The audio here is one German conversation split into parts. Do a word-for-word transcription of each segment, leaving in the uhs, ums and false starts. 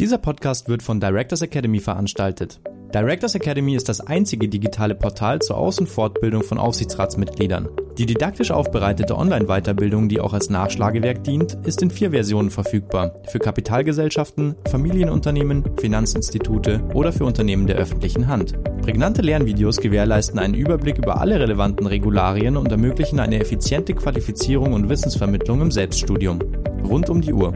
Dieser Podcast wird von Directors Academy veranstaltet. Directors Academy ist das einzige digitale Portal zur Aus- und Fortbildung von Aufsichtsratsmitgliedern. Die didaktisch aufbereitete Online-Weiterbildung, die auch als Nachschlagewerk dient, ist in vier Versionen verfügbar. Für Kapitalgesellschaften, Familienunternehmen, Finanzinstitute oder für Unternehmen der öffentlichen Hand. Prägnante Lernvideos gewährleisten einen Überblick über alle relevanten Regularien und ermöglichen eine effiziente Qualifizierung und Wissensvermittlung im Selbststudium. Rund um die Uhr.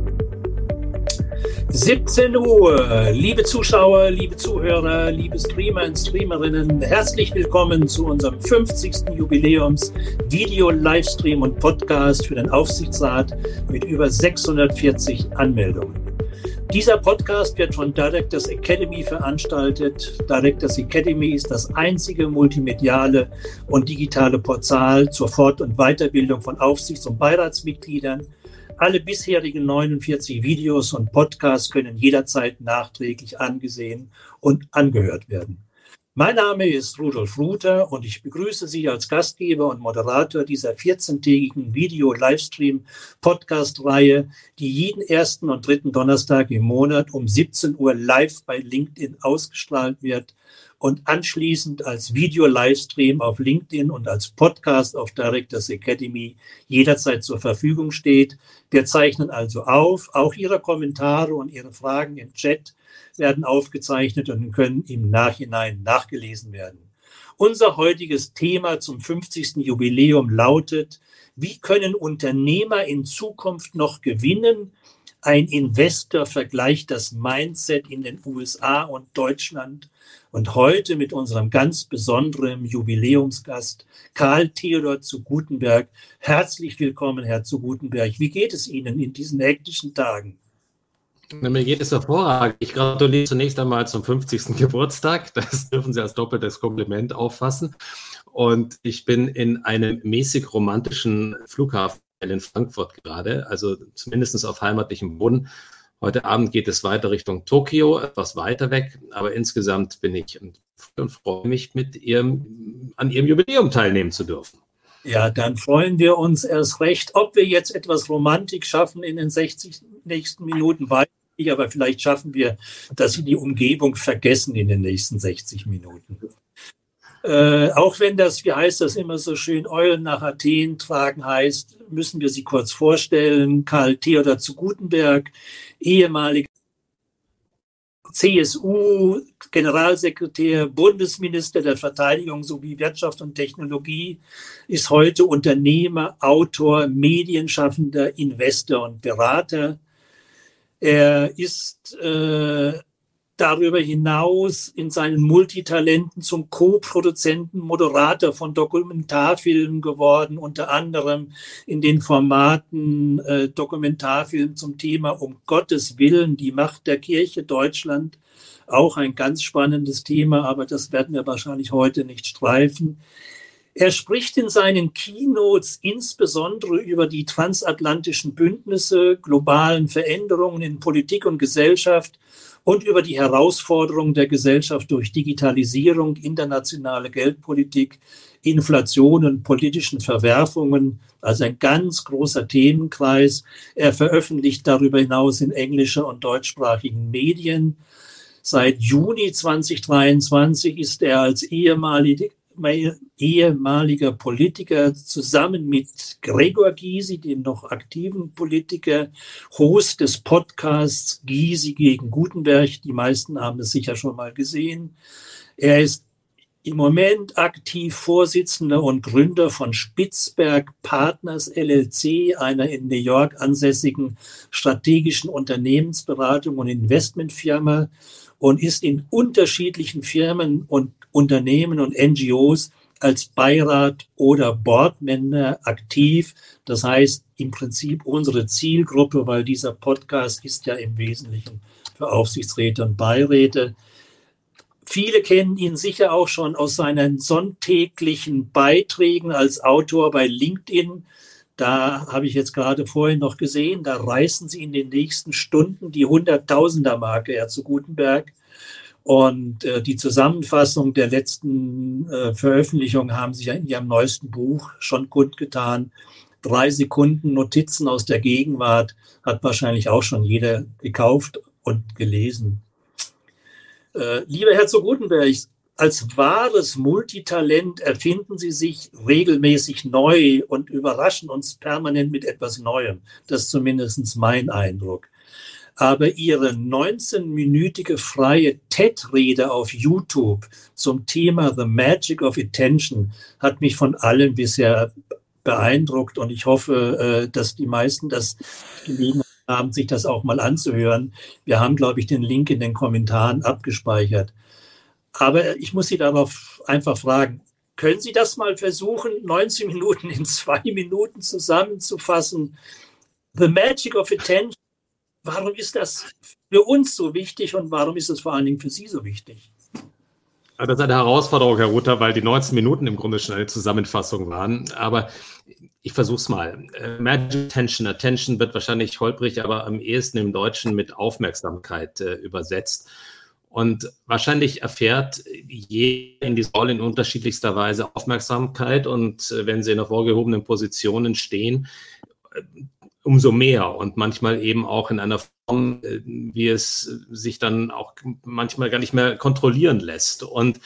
siebzehn Uhr, liebe Zuschauer, liebe Zuhörer, liebe Streamer und Streamerinnen, herzlich willkommen zu unserem fünfzigsten Jubiläums Video, Livestream und Podcast für den Aufsichtsrat mit über sechshundertvierzig Anmeldungen. Dieser Podcast wird von Directors Academy veranstaltet. Directors Academy ist das einzige multimediale und digitale Portal zur Fort- und Weiterbildung von Aufsichts- und Beiratsmitgliedern. Alle bisherigen neunundvierzig Videos und Podcasts können jederzeit nachträglich angesehen und angehört werden. Mein Name ist Rudolf Ruther und ich begrüße Sie als Gastgeber und Moderator dieser vierzehntägigen Video-Livestream-Podcast-Reihe, die jeden ersten und dritten Donnerstag im Monat um siebzehn Uhr live bei LinkedIn ausgestrahlt wird und anschließend als Video-Livestream auf LinkedIn und als Podcast auf Directors Academy jederzeit zur Verfügung steht. Wir zeichnen also auf. Auch Ihre Kommentare und Ihre Fragen im Chat werden aufgezeichnet und können im Nachhinein nachgelesen werden. Unser heutiges Thema zum fünfzigsten Jubiläum lautet: Wie können Unternehmer in Zukunft noch gewinnen? Ein Investor vergleicht das Mindset in den U S A und Deutschland. Und heute mit unserem ganz besonderen Jubiläumsgast Karl Theodor zu Gutenberg. Herzlich willkommen, Herr zu Gutenberg. Wie geht es Ihnen in diesen hektischen Tagen? Mir geht es hervorragend. Ich gratuliere zunächst einmal zum fünfzigsten Geburtstag. Das dürfen Sie als doppeltes Kompliment auffassen. Und ich bin in einem mäßig romantischen Flughafen in Frankfurt gerade, also zumindest auf heimatlichem Boden. Heute Abend geht es weiter Richtung Tokio, etwas weiter weg, aber insgesamt bin ich und, und freue mich, mit Ihrem, an Ihrem Jubiläum teilnehmen zu dürfen. Ja, dann freuen wir uns erst recht. Ob wir jetzt etwas Romantik schaffen in den sechzig nächsten Minuten, weiß ich nicht, aber vielleicht schaffen wir, dass Sie die Umgebung vergessen in den nächsten sechzig Minuten. Äh, auch wenn das, wie heißt das immer so schön, Eulen nach Athen tragen heißt, müssen wir Sie kurz vorstellen. Karl Theodor zu Gutenberg, ehemaliger C S U-Generalsekretär, Bundesminister der Verteidigung sowie Wirtschaft und Technologie, ist heute Unternehmer, Autor, Medienschaffender, Investor und Berater. Er ist äh, darüber hinaus in seinen Multitalenten zum Co-Produzenten, Moderator von Dokumentarfilmen geworden, unter anderem in den Formaten äh, Dokumentarfilm zum Thema Um Gottes Willen, die Macht der Kirche Deutschland. Auch ein ganz spannendes Thema, aber das werden wir wahrscheinlich heute nicht streifen. Er spricht in seinen Keynotes insbesondere über die transatlantischen Bündnisse, globalen Veränderungen in Politik und Gesellschaft und über die Herausforderungen der Gesellschaft durch Digitalisierung, internationale Geldpolitik, Inflation und politischen Verwerfungen, also ein ganz großer Themenkreis. Er veröffentlicht darüber hinaus in englischer und deutschsprachigen Medien. Seit Juni zweitausenddreiundzwanzig ist er als ehemaliger ehemaliger Politiker zusammen mit Gregor Gysi, dem noch aktiven Politiker, Host des Podcasts Gysi gegen Gutenberg. Die meisten haben es sicher schon mal gesehen. Er ist im Moment aktiv Vorsitzender und Gründer von Spitzberg Partners L L C, einer in New York ansässigen strategischen Unternehmensberatung und Investmentfirma, und ist in unterschiedlichen Firmen und Unternehmen und N G Os als Beirat oder Boardmember aktiv. Das heißt im Prinzip unsere Zielgruppe, weil dieser Podcast ist ja im Wesentlichen für Aufsichtsräte und Beiräte. Viele kennen ihn sicher auch schon aus seinen sonntäglichen Beiträgen als Autor bei LinkedIn. Da habe ich jetzt gerade vorhin noch gesehen, da reißen Sie in den nächsten Stunden die Hunderttausender-Marke, Herr zu Gutenberg. Und äh, die Zusammenfassung der letzten äh, Veröffentlichung haben Sie ja in Ihrem neuesten Buch schon kundgetan. Drei Sekunden Notizen aus der Gegenwart hat wahrscheinlich auch schon jeder gekauft und gelesen. Äh, lieber Herr zu Gutenberg, als wahres Multitalent erfinden Sie sich regelmäßig neu und überraschen uns permanent mit etwas Neuem. Das ist zumindest mein Eindruck. Aber Ihre neunzehnminütige freie TED-Rede auf YouTube zum Thema The Magic of Attention hat mich von allen bisher beeindruckt und ich hoffe, dass die meisten das gelegen haben, sich das auch mal anzuhören. Wir haben, glaube ich, den Link in den Kommentaren abgespeichert. Aber ich muss Sie darauf einfach fragen, können Sie das mal versuchen, neunzehn Minuten in zwei Minuten zusammenzufassen? The Magic of Attention. Warum ist das für uns so wichtig und warum ist es vor allen Dingen für Sie so wichtig? Das ist eine Herausforderung, Herr Ruther, weil die neunzehn Minuten im Grunde schon eine Zusammenfassung waren. Aber ich versuche es mal. Magic Attention. Attention wird wahrscheinlich holprig, aber am ehesten im Deutschen mit Aufmerksamkeit äh, übersetzt. Und wahrscheinlich erfährt jeder in dieser Rolle in unterschiedlichster Weise Aufmerksamkeit. Und äh, wenn Sie in hervorgehobenen Positionen stehen, äh, umso mehr und manchmal eben auch in einer Form, wie es sich dann auch manchmal gar nicht mehr kontrollieren lässt. Und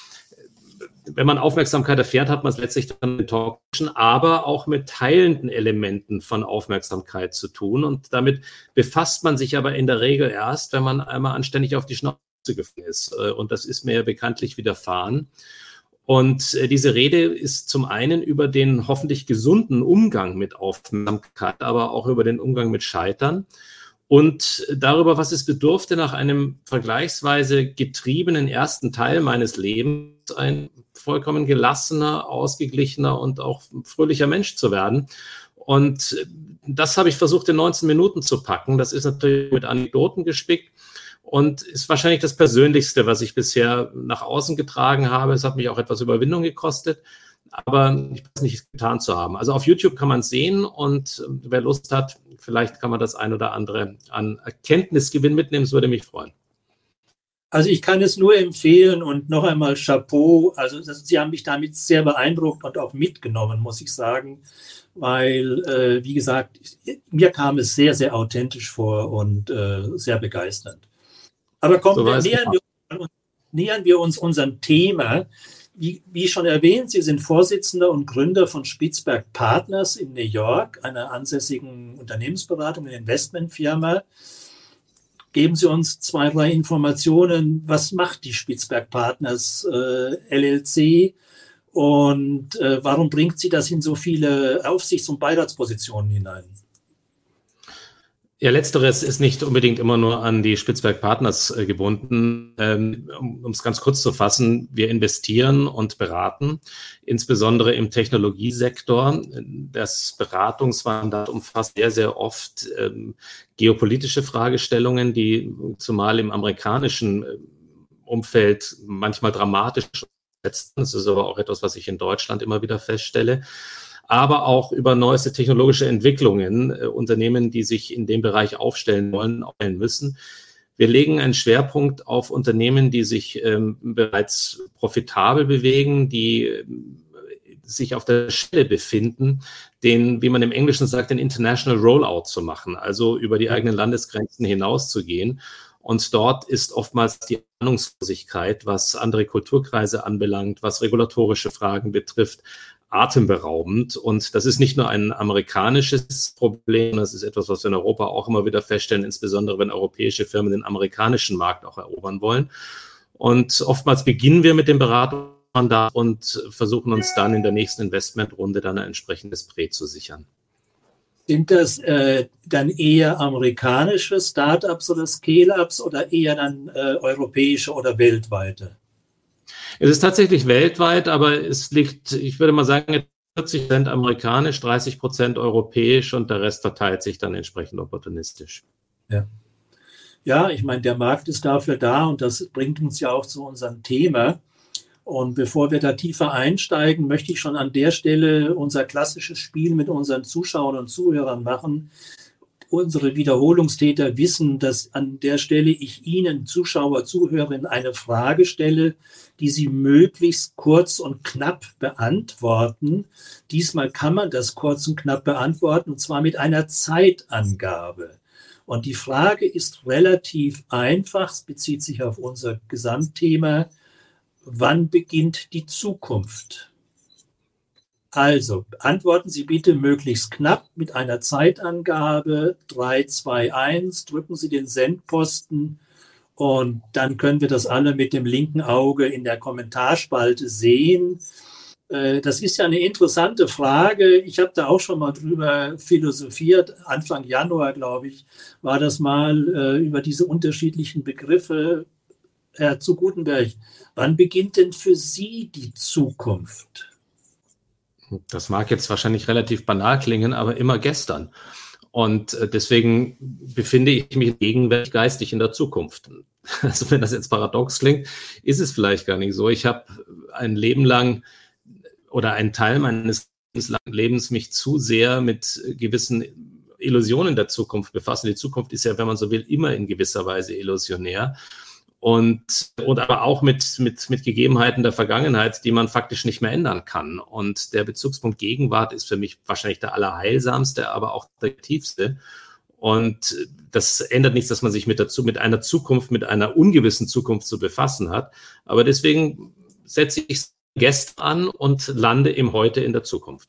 wenn man Aufmerksamkeit erfährt, hat man es letztlich dann mit Talkschen, aber auch mit teilenden Elementen von Aufmerksamkeit zu tun. Und damit befasst man sich aber in der Regel erst, wenn man einmal anständig auf die Schnauze gefallen ist. Und das ist mir ja bekanntlich widerfahren. Und diese Rede ist zum einen über den hoffentlich gesunden Umgang mit Aufmerksamkeit, aber auch über den Umgang mit Scheitern und darüber, was es bedurfte, nach einem vergleichsweise getriebenen ersten Teil meines Lebens ein vollkommen gelassener, ausgeglichener und auch fröhlicher Mensch zu werden. Und das habe ich versucht, in neunzehn Minuten zu packen. Das ist natürlich mit Anekdoten gespickt. Und ist wahrscheinlich das Persönlichste, was ich bisher nach außen getragen habe. Es hat mich auch etwas Überwindung gekostet, aber ich weiß nicht, es getan zu haben. Also auf YouTube kann man es sehen und wer Lust hat, vielleicht kann man das ein oder andere an Erkenntnisgewinn mitnehmen. Das würde mich freuen. Also ich kann es nur empfehlen und noch einmal Chapeau. Also das, Sie haben mich damit sehr beeindruckt und auch mitgenommen, muss ich sagen, weil, äh, wie gesagt, mir kam es sehr, sehr authentisch vor und äh, sehr begeisternd. Aber kommen so wir, nähern, wir, nähern wir uns unserem Thema. Wie, wie schon erwähnt, Sie sind Vorsitzender und Gründer von Spitzberg Partners in New York, einer ansässigen Unternehmensberatung und Investmentfirma. Geben Sie uns zwei, drei Informationen. Was macht die Spitzberg Partners äh, L L C und äh, warum bringt sie das in so viele Aufsichts- und Beiratspositionen hinein? Ja, letzteres ist nicht unbedingt immer nur an die Spitzberg Partners äh, gebunden. Ähm, um es ganz kurz zu fassen, wir investieren und beraten, insbesondere im Technologiesektor. Das Beratungsmandat umfasst sehr, sehr oft ähm, geopolitische Fragestellungen, die zumal im amerikanischen äh, Umfeld manchmal dramatisch sind. Das ist aber auch etwas, was ich in Deutschland immer wieder feststelle. Aber auch über neueste technologische Entwicklungen, äh, Unternehmen, die sich in dem Bereich aufstellen wollen, aufstellen müssen. Wir legen einen Schwerpunkt auf Unternehmen, die sich ähm, bereits profitabel bewegen, die äh, sich auf der Schwelle befinden, den, wie man im Englischen sagt, den International Rollout zu machen, also über die eigenen Landesgrenzen hinauszugehen. Und dort ist oftmals die Ahnungslosigkeit, was andere Kulturkreise anbelangt, was regulatorische Fragen betrifft, atemberaubend. Und das ist nicht nur ein amerikanisches Problem, das ist etwas, was wir in Europa auch immer wieder feststellen, insbesondere wenn europäische Firmen den amerikanischen Markt auch erobern wollen. Und oftmals beginnen wir mit dem Beratungsmandat und versuchen uns dann in der nächsten Investmentrunde dann ein entsprechendes Prä zu sichern. Sind das äh, dann eher amerikanische Startups oder Scale-Ups oder eher dann äh, europäische oder weltweite? Es ist tatsächlich weltweit, aber es liegt, ich würde mal sagen, vierzig Prozent amerikanisch, dreißig Prozent europäisch und der Rest verteilt sich dann entsprechend opportunistisch. Ja, ja, ich meine, der Markt ist dafür da und das bringt uns ja auch zu unserem Thema. Und bevor wir da tiefer einsteigen, möchte ich schon an der Stelle unser klassisches Spiel mit unseren Zuschauern und Zuhörern machen. Unsere Wiederholungstäter wissen, dass an der Stelle ich Ihnen, Zuschauer, Zuhörerinnen, eine Frage stelle, die Sie möglichst kurz und knapp beantworten. Diesmal kann man das kurz und knapp beantworten, und zwar mit einer Zeitangabe. Und die Frage ist relativ einfach, es bezieht sich auf unser Gesamtthema. Wann beginnt die Zukunft? Also, antworten Sie bitte möglichst knapp mit einer Zeitangabe drei, zwei, eins, drücken Sie den Sendposten und dann können wir das alle mit dem linken Auge in der Kommentarspalte sehen. Das ist ja eine interessante Frage. Ich habe da auch schon mal drüber philosophiert. Anfang Januar, glaube ich, war das mal über diese unterschiedlichen Begriffe. Herr zu Gutenberg, wann beginnt denn für Sie die Zukunft? Das mag jetzt wahrscheinlich relativ banal klingen, aber immer gestern. Und deswegen befinde ich mich gegenwärtig geistig in der Zukunft. Also wenn das jetzt paradox klingt, ist es vielleicht gar nicht so. Ich habe ein Leben lang oder einen Teil meines Lebens mich zu sehr mit gewissen Illusionen der Zukunft befasst. Die Zukunft ist ja, wenn man so will, immer in gewisser Weise illusionär. Und, und aber auch mit, mit, mit Gegebenheiten der Vergangenheit, die man faktisch nicht mehr ändern kann. Und der Bezugspunkt Gegenwart ist für mich wahrscheinlich der allerheilsamste, aber auch der tiefste. Und das ändert nichts, dass man sich mit, dazu, mit einer Zukunft, mit einer ungewissen Zukunft zu befassen hat. Aber deswegen setze ich es gestern an und lande im Heute in der Zukunft.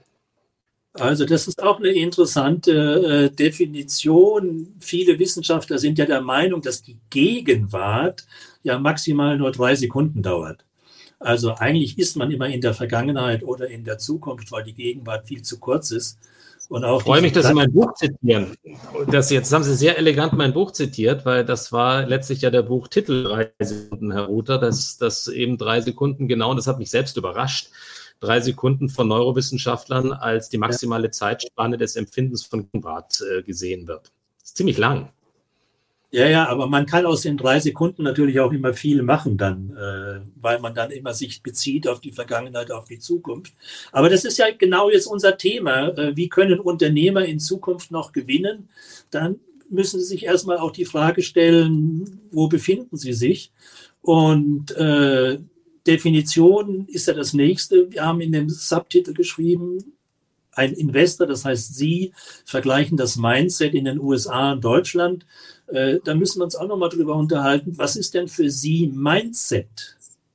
Also das ist auch eine interessante äh, Definition. Viele Wissenschaftler sind ja der Meinung, dass die Gegenwart ja maximal nur drei Sekunden dauert. Also eigentlich ist man immer in der Vergangenheit oder in der Zukunft, weil die Gegenwart viel zu kurz ist. Und auch ich freue mich, dass Sie mein Buch zitieren. Das jetzt haben Sie sehr elegant mein Buch zitiert, weil das war letztlich ja der Buchtitel drei Sekunden, Herr Ruther, dass das eben drei Sekunden genau, und das hat mich selbst überrascht, drei Sekunden von Neurowissenschaftlern als die maximale Zeitspanne des Empfindens von Gegenwart äh, gesehen wird. Das ist ziemlich lang. Ja, ja, aber man kann aus den drei Sekunden natürlich auch immer viel machen dann, äh, weil man dann immer sich bezieht auf die Vergangenheit, auf die Zukunft. Aber das ist ja genau jetzt unser Thema. Äh, wie können Unternehmer in Zukunft noch gewinnen? Dann müssen sie sich erstmal auch die Frage stellen, wo befinden sie sich? Und äh, Definition ist ja das nächste. Wir haben in dem Subtitel geschrieben, ein Investor, das heißt Sie, vergleichen das Mindset in den U S A und Deutschland. Äh, da müssen wir uns auch nochmal drüber unterhalten. Was ist denn für Sie Mindset?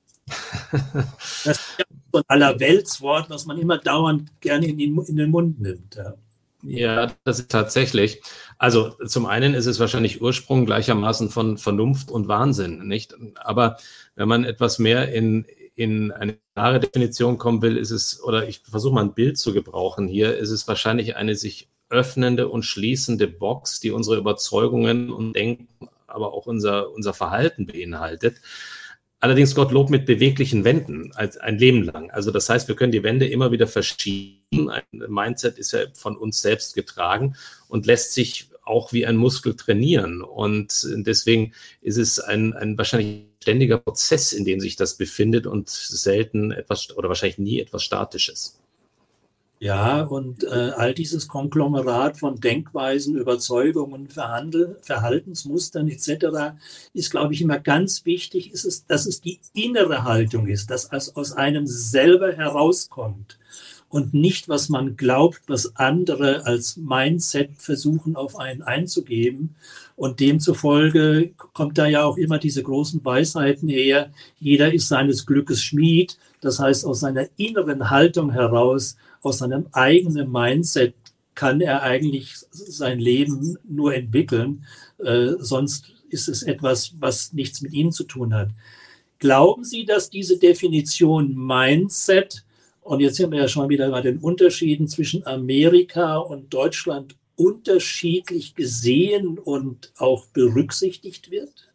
Das ist ja so ein Allerweltswort, was man immer dauernd gerne in den, in den Mund nimmt. Ja. Ja, das ist tatsächlich. Also zum einen ist es wahrscheinlich Ursprung gleichermaßen von Vernunft und Wahnsinn, nicht? Aber wenn man etwas mehr in, in eine klare Definition kommen will, ist es, oder ich versuche mal ein Bild zu gebrauchen hier, ist es wahrscheinlich eine sich öffnende und schließende Box, die unsere Überzeugungen und Denken, aber auch unser, unser Verhalten beinhaltet. Allerdings Gottlob mit beweglichen Wänden, als ein Leben lang. Also das heißt, wir können die Wände immer wieder verschieben. Ein Mindset ist ja von uns selbst getragen und lässt sich auch wie ein Muskel trainieren. Und deswegen ist es ein, ein wahrscheinlich ständiger Prozess, in dem sich das befindet und selten etwas oder wahrscheinlich nie etwas Statisches. Ja, und äh, all dieses Konglomerat von Denkweisen, Überzeugungen, Verhandel, Verhaltensmustern et cetera ist, glaube ich, immer ganz wichtig, ist es, dass es die innere Haltung ist, dass es aus einem selber herauskommt und nicht, was man glaubt, was andere als Mindset versuchen, auf einen einzugeben. Und demzufolge kommt da ja auch immer diese großen Weisheiten her, jeder ist seines Glückes Schmied, das heißt, aus seiner inneren Haltung heraus, aus seinem eigenen Mindset kann er eigentlich sein Leben nur entwickeln. Äh, sonst ist es etwas, was nichts mit ihm zu tun hat. Glauben Sie, dass diese Definition Mindset, und jetzt sind wir ja schon wieder bei den Unterschieden zwischen Amerika und Deutschland, unterschiedlich gesehen und auch berücksichtigt wird?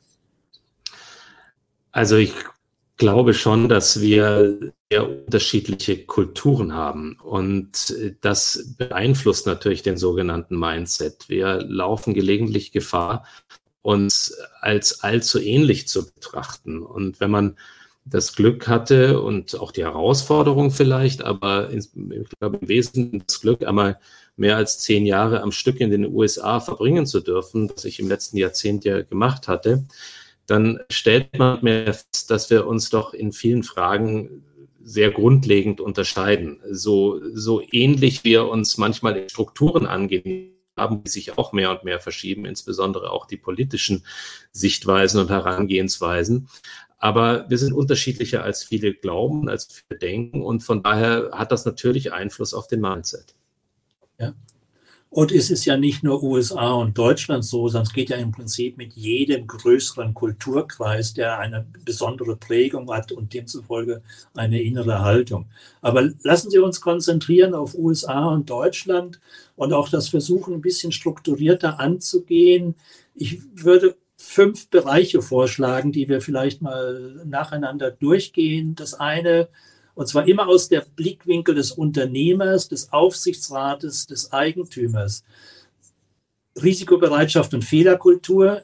Also ich glaube schon, dass wir sehr unterschiedliche Kulturen haben und das beeinflusst natürlich den sogenannten Mindset. Wir laufen gelegentlich Gefahr, uns als allzu ähnlich zu betrachten. Und wenn man das Glück hatte und auch die Herausforderung vielleicht, aber ich glaube im Wesentlichen das Glück, einmal mehr als zehn Jahre am Stück in den U S A verbringen zu dürfen, was ich im letzten Jahrzehnt ja gemacht hatte, dann stellt man mehr fest, dass wir uns doch in vielen Fragen sehr grundlegend unterscheiden. So, so ähnlich wir uns manchmal in Strukturen angehen, haben, die sich auch mehr und mehr verschieben, insbesondere auch die politischen Sichtweisen und Herangehensweisen. Aber wir sind unterschiedlicher, als viele glauben, als viele denken. Und von daher hat das natürlich Einfluss auf den Mindset. Ja. Und es ist ja nicht nur U S A und Deutschland so, sondern es geht ja im Prinzip mit jedem größeren Kulturkreis, der eine besondere Prägung hat und demzufolge eine innere Haltung. Aber lassen Sie uns konzentrieren auf U S A und Deutschland und auch das versuchen, ein bisschen strukturierter anzugehen. Ich würde fünf Bereiche vorschlagen, die wir vielleicht mal nacheinander durchgehen. Das eine, und zwar immer aus der Blickwinkel des Unternehmers, des Aufsichtsrates, des Eigentümers. Risikobereitschaft und Fehlerkultur,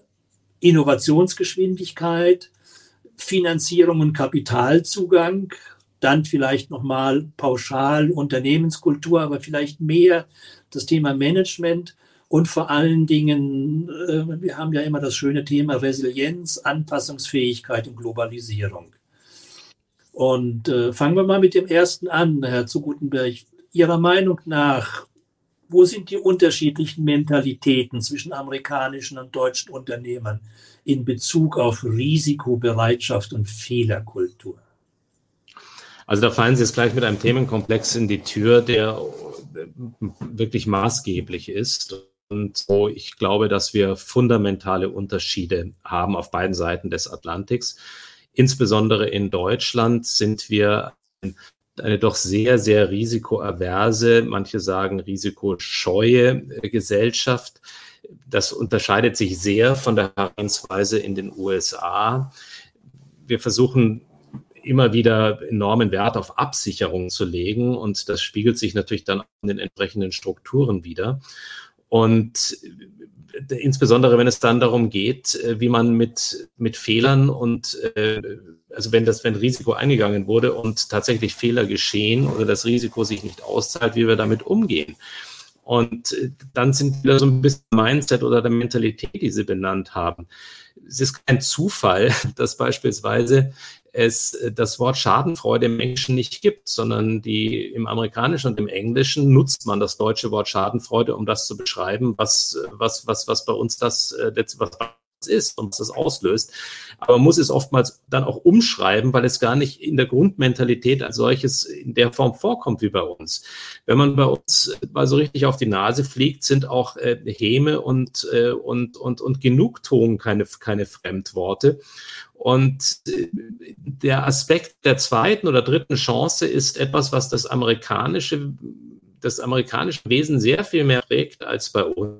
Innovationsgeschwindigkeit, Finanzierung und Kapitalzugang, dann vielleicht nochmal pauschal Unternehmenskultur, aber vielleicht mehr das Thema Management und vor allen Dingen, wir haben ja immer das schöne Thema Resilienz, Anpassungsfähigkeit und Globalisierung. Und äh, fangen wir mal mit dem ersten an, Herr zu Guttenberg. Ihrer Meinung nach, wo sind die unterschiedlichen Mentalitäten zwischen amerikanischen und deutschen Unternehmern in Bezug auf Risikobereitschaft und Fehlerkultur? Also da fallen Sie jetzt gleich mit einem Themenkomplex in die Tür, der wirklich maßgeblich ist und wo ich glaube, dass wir fundamentale Unterschiede haben auf beiden Seiten des Atlantiks. Insbesondere in Deutschland sind wir eine doch sehr, sehr risikoaverse, manche sagen risikoscheue Gesellschaft. Das unterscheidet sich sehr von der Herangehensweise in den U S A. Wir versuchen immer wieder enormen Wert auf Absicherung zu legen und das spiegelt sich natürlich dann in den entsprechenden Strukturen wider. Und insbesondere, wenn es dann darum geht, wie man mit, mit Fehlern und äh, also wenn das, wenn Risiko eingegangen wurde und tatsächlich Fehler geschehen oder das Risiko sich nicht auszahlt, wie wir damit umgehen. Und dann sind wieder so ein bisschen Mindset oder der Mentalität, die Sie benannt haben. Es ist kein Zufall, dass beispielsweise es das Wort Schadenfreude im Englischen nicht gibt, sondern die im Amerikanischen und im Englischen nutzt man das deutsche Wort Schadenfreude, um das zu beschreiben, was, was, was, was bei uns das, was ist und was das auslöst. Aber man muss es oftmals dann auch umschreiben, weil es gar nicht in der Grundmentalität als solches in der Form vorkommt wie bei uns. Wenn man bei uns mal so richtig auf die Nase fliegt, sind auch äh, Häme und, äh, und, und, und Genugtuung keine, keine Fremdworte. Und der Aspekt der zweiten oder dritten Chance ist etwas, was das amerikanische, das amerikanische Wesen sehr viel mehr prägt als bei uns.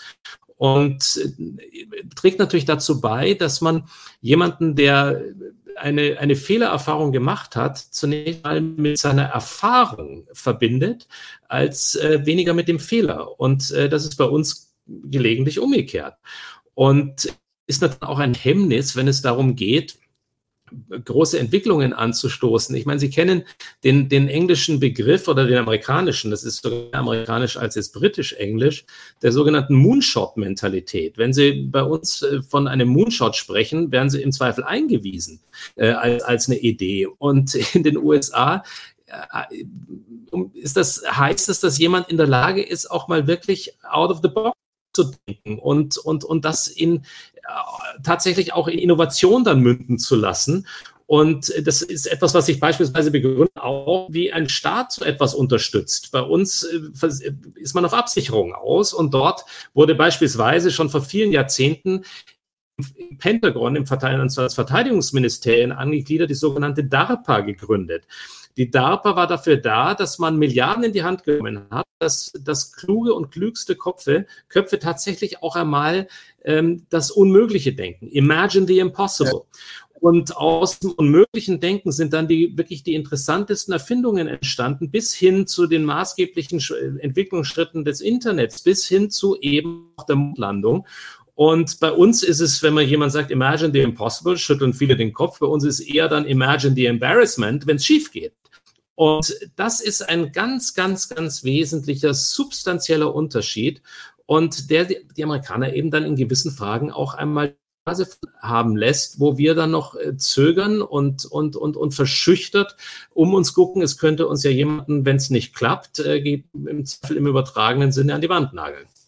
Und trägt natürlich dazu bei, dass man jemanden, der eine, eine Fehlererfahrung gemacht hat, zunächst mal mit seiner Erfahrung verbindet, als äh, weniger mit dem Fehler. Und äh, das ist bei uns gelegentlich umgekehrt. Und ist natürlich auch ein Hemmnis, wenn es darum geht, große Entwicklungen anzustoßen. Ich meine, Sie kennen den, den englischen Begriff oder den amerikanischen, das ist sogar amerikanisch als jetzt britisch-englisch, der sogenannten Moonshot-Mentalität. Wenn Sie bei uns von einem Moonshot sprechen, werden Sie im Zweifel eingewiesen äh, als, als eine Idee. Und in den U S A äh, ist das, heißt es, dass jemand in der Lage ist, auch mal wirklich out of the box zu denken und, und, und das in, äh, tatsächlich auch in Innovation dann münden zu lassen. Und das ist etwas, was sich beispielsweise begründet, auch wie ein Staat so etwas unterstützt. Bei uns äh, ist man auf Absicherung aus und dort wurde beispielsweise schon vor vielen Jahrzehnten im Pentagon, im Verteidigungsministerien angegliedert, die sogenannte DARPA gegründet. Die DARPA war dafür da, dass man Milliarden in die Hand genommen hat, dass das kluge und klügste Köpfe, Köpfe tatsächlich auch einmal ähm, das Unmögliche denken. Imagine the impossible. Ja. Und aus dem unmöglichen Denken sind dann die wirklich die interessantesten Erfindungen entstanden, bis hin zu den maßgeblichen Entwicklungsschritten des Internets, bis hin zu eben der Mondlandung. Und bei uns ist es, wenn man jemand sagt, imagine the impossible, schütteln viele den Kopf. Bei uns ist es eher dann imagine the embarrassment, wenn es schief geht. Und das ist ein ganz, ganz, ganz wesentlicher, substanzieller Unterschied. Und der die Amerikaner eben dann in gewissen Fragen auch einmal haben lässt, wo wir dann noch zögern und, und, und, und verschüchtert um uns gucken. Es könnte uns ja jemanden, wenn es nicht klappt, im Zweifel im übertragenen Sinne an die Wand nageln.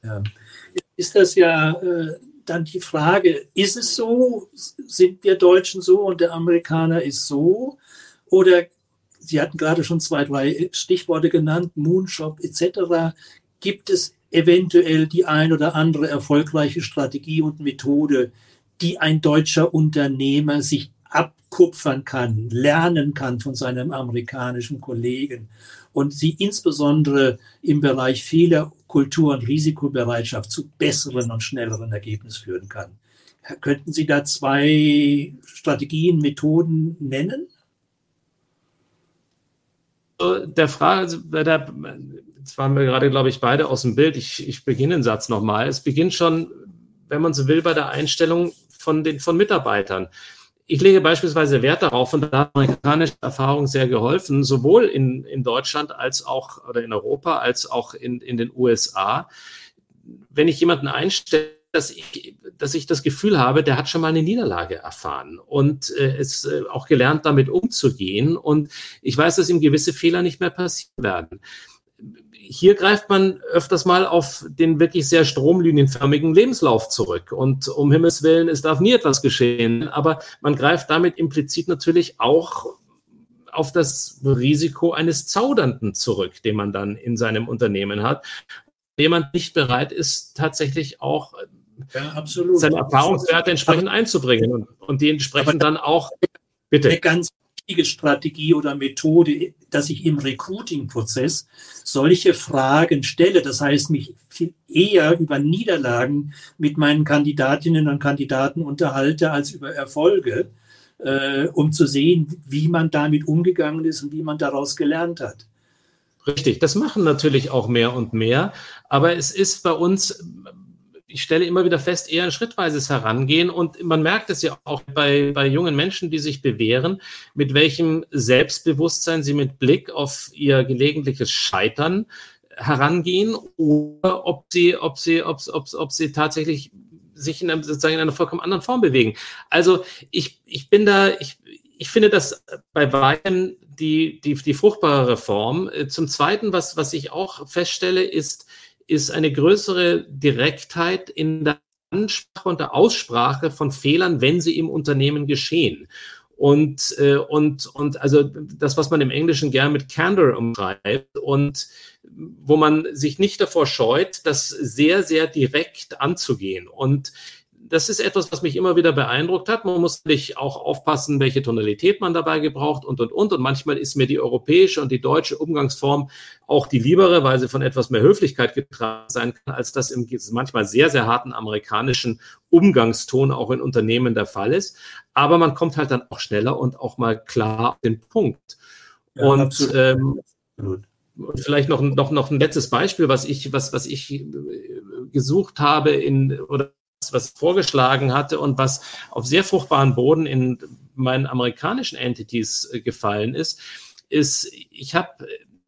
Ja. Ist das ja äh, dann die Frage, ist es so, sind wir Deutschen so und der Amerikaner ist so? Oder, Sie hatten gerade schon zwei, drei Stichworte genannt, Moonshot et cetera. Gibt es eventuell die ein oder andere erfolgreiche Strategie und Methode, die ein deutscher Unternehmer sich abkupfern kann, lernen kann von seinem amerikanischen Kollegen und sie insbesondere im Bereich Fehlerkultur und Risikobereitschaft zu besseren und schnelleren Ergebnissen führen kann? Könnten Sie da zwei Strategien, Methoden nennen? Der Frage, der, jetzt waren wir gerade, glaube ich, beide aus dem Bild. Ich, ich beginne den Satz nochmal. Es beginnt schon, wenn man so will, bei der Einstellung von den von Mitarbeitern. Ich lege beispielsweise Wert darauf, und da hat amerikanische Erfahrung sehr geholfen, sowohl in, in Deutschland als auch, oder in Europa, als auch in, in den U S A. Wenn ich jemanden einstelle, dass ich, dass ich das Gefühl habe, der hat schon mal eine Niederlage erfahren und äh, ist äh, auch gelernt, damit umzugehen. Und ich weiß, dass ihm gewisse Fehler nicht mehr passieren werden. Hier greift man öfters mal auf den wirklich sehr stromlinienförmigen Lebenslauf zurück. Und um Himmels Willen, es darf nie etwas geschehen. Aber man greift damit implizit natürlich auch auf das Risiko eines Zaudernden zurück, den man dann in seinem Unternehmen hat. Jemand nicht bereit ist, tatsächlich auch ja, absolut. seine Erfahrungswerte entsprechend aber, einzubringen und, und die entsprechend dann auch, bitte. Eine ganz wichtige Strategie oder Methode, dass ich im Recruiting-Prozess solche Fragen stelle, das heißt, mich viel eher über Niederlagen mit meinen Kandidatinnen und Kandidaten unterhalte, als über Erfolge, äh, um zu sehen, wie man damit umgegangen ist und wie man daraus gelernt hat. Richtig, das machen natürlich auch mehr und mehr, aber es ist bei uns, ich stelle immer wieder fest, eher ein schrittweises Herangehen und man merkt es ja auch bei, bei jungen Menschen, die sich bewähren, mit welchem Selbstbewusstsein sie mit Blick auf ihr gelegentliches Scheitern herangehen oder ob sie, ob sie, ob, ob, ob sie tatsächlich sich in einem, sozusagen in einer vollkommen anderen Form bewegen. Also ich, ich bin da, ich, ich finde das bei weitem die, die, die fruchtbare Form. Zum Zweiten, was, was ich auch feststelle, ist, ist eine größere Direktheit in der Ansprache und der Aussprache von Fehlern, wenn sie im Unternehmen geschehen. Und, äh, und, und also das, was man im Englischen gern mit Candor umschreibt und wo man sich nicht davor scheut, das sehr, sehr direkt anzugehen. Und das ist etwas, was mich immer wieder beeindruckt hat. Man muss natürlich auch aufpassen, welche Tonalität man dabei gebraucht und, und, und. Und manchmal ist mir die europäische und die deutsche Umgangsform auch die liebere, weil sie von etwas mehr Höflichkeit getragen sein kann, als das im manchmal sehr, sehr harten amerikanischen Umgangston auch in Unternehmen der Fall ist. Aber man kommt halt dann auch schneller und auch mal klar auf den Punkt. Ja, und ähm, vielleicht noch, noch, noch ein letztes Beispiel, was ich, was, was ich gesucht habe in oder was ich vorgeschlagen hatte und was auf sehr fruchtbaren Boden in meinen amerikanischen Entities gefallen ist, ist, ich habe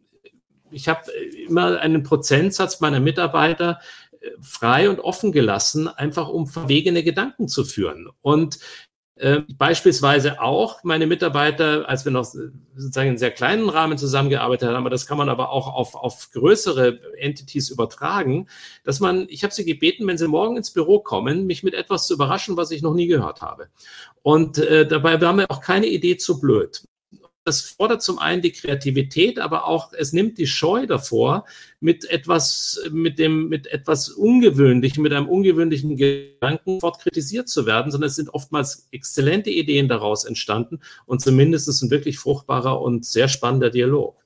ich hab immer einen Prozentsatz meiner Mitarbeiter frei und offen gelassen, einfach um verwegene Gedanken zu führen. Und Äh, beispielsweise auch meine Mitarbeiter, als wir noch sozusagen in sehr kleinen Rahmen zusammengearbeitet haben, aber das kann man aber auch auf, auf größere Entities übertragen, dass man, ich habe sie gebeten, wenn sie morgen ins Büro kommen, mich mit etwas zu überraschen, was ich noch nie gehört habe. Und äh, dabei war mir auch keine Idee zu blöd. Das fordert zum einen die Kreativität, aber auch es nimmt die Scheu davor, mit etwas, mit dem, mit etwas Ungewöhnlichem, mit einem ungewöhnlichen Gedanken sofort kritisiert zu werden, sondern es sind oftmals exzellente Ideen daraus entstanden und zumindest ein wirklich fruchtbarer und sehr spannender Dialog.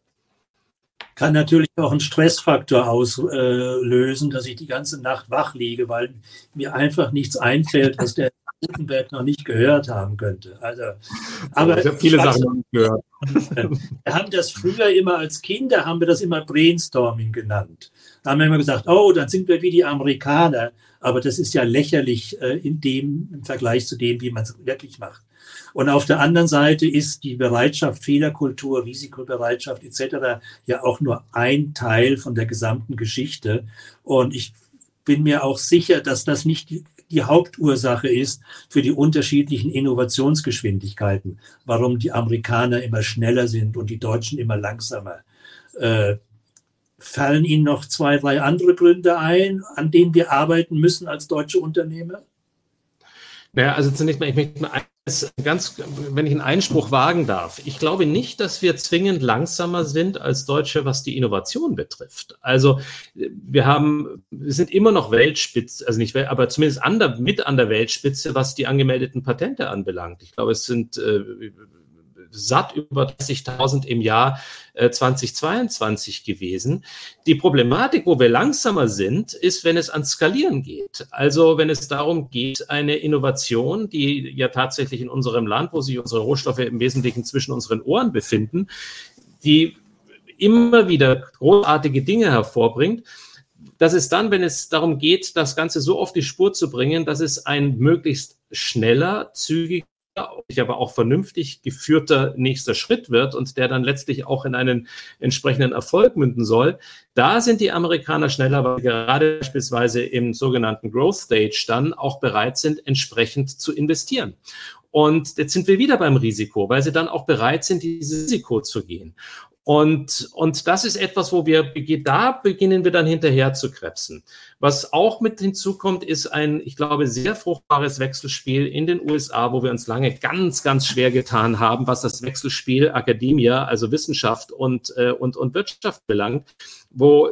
Kann natürlich auch einen Stressfaktor auslösen, dass ich die ganze Nacht wach liege, weil mir einfach nichts einfällt, was der Gutenberg noch nicht gehört haben könnte. Also, aber ich habe viele Sachen noch nicht gehört. Wir haben das früher immer als Kinder, haben wir das immer Brainstorming genannt. Da haben wir immer gesagt, oh, dann sind wir wie die Amerikaner. Aber das ist ja lächerlich äh, in dem, im Vergleich zu dem, wie man es wirklich macht. Und auf der anderen Seite ist die Bereitschaft, Fehlerkultur, Risikobereitschaft et cetera ja auch nur ein Teil von der gesamten Geschichte. Und ich bin mir auch sicher, dass das nicht die, die Hauptursache ist für die unterschiedlichen Innovationsgeschwindigkeiten, warum die Amerikaner immer schneller sind und die Deutschen immer langsamer. Äh, Fallen Ihnen noch zwei, drei andere Gründe ein, an denen wir arbeiten müssen als deutsche Unternehmer? Naja, also zunächst mal, ich möchte mal eines ganz, wenn ich einen Einspruch wagen darf. Ich glaube nicht, dass wir zwingend langsamer sind als Deutsche, was die Innovation betrifft. Also wir haben, wir sind immer noch Weltspitze, also nicht, aber zumindest an der, mit an der Weltspitze, was die angemeldeten Patente anbelangt. Ich glaube, es sind äh, satt über dreißigtausend im Jahr äh, zweitausendzweiundzwanzig gewesen. Die Problematik, wo wir langsamer sind, ist, wenn es ans Skalieren geht. Also wenn es darum geht, eine Innovation, die ja tatsächlich in unserem Land, wo sich unsere Rohstoffe im Wesentlichen zwischen unseren Ohren befinden, die immer wieder großartige Dinge hervorbringt, dass es dann, wenn es darum geht, das Ganze so auf die Spur zu bringen, dass es ein möglichst schneller, zügiger, aber auch vernünftig geführter nächster Schritt wird und der dann letztlich auch in einen entsprechenden Erfolg münden soll. Da sind die Amerikaner schneller, weil gerade beispielsweise im sogenannten Growth Stage dann auch bereit sind, entsprechend zu investieren. Und jetzt sind wir wieder beim Risiko, weil sie dann auch bereit sind, dieses Risiko zu gehen. Und, und das ist etwas, wo wir, da beginnen wir dann hinterher zu krebsen. Was auch mit hinzukommt, ist ein, ich glaube, sehr fruchtbares Wechselspiel in den U S A, wo wir uns lange ganz, ganz schwer getan haben, was das Wechselspiel Akademie, also Wissenschaft und, und, und Wirtschaft belangt, wo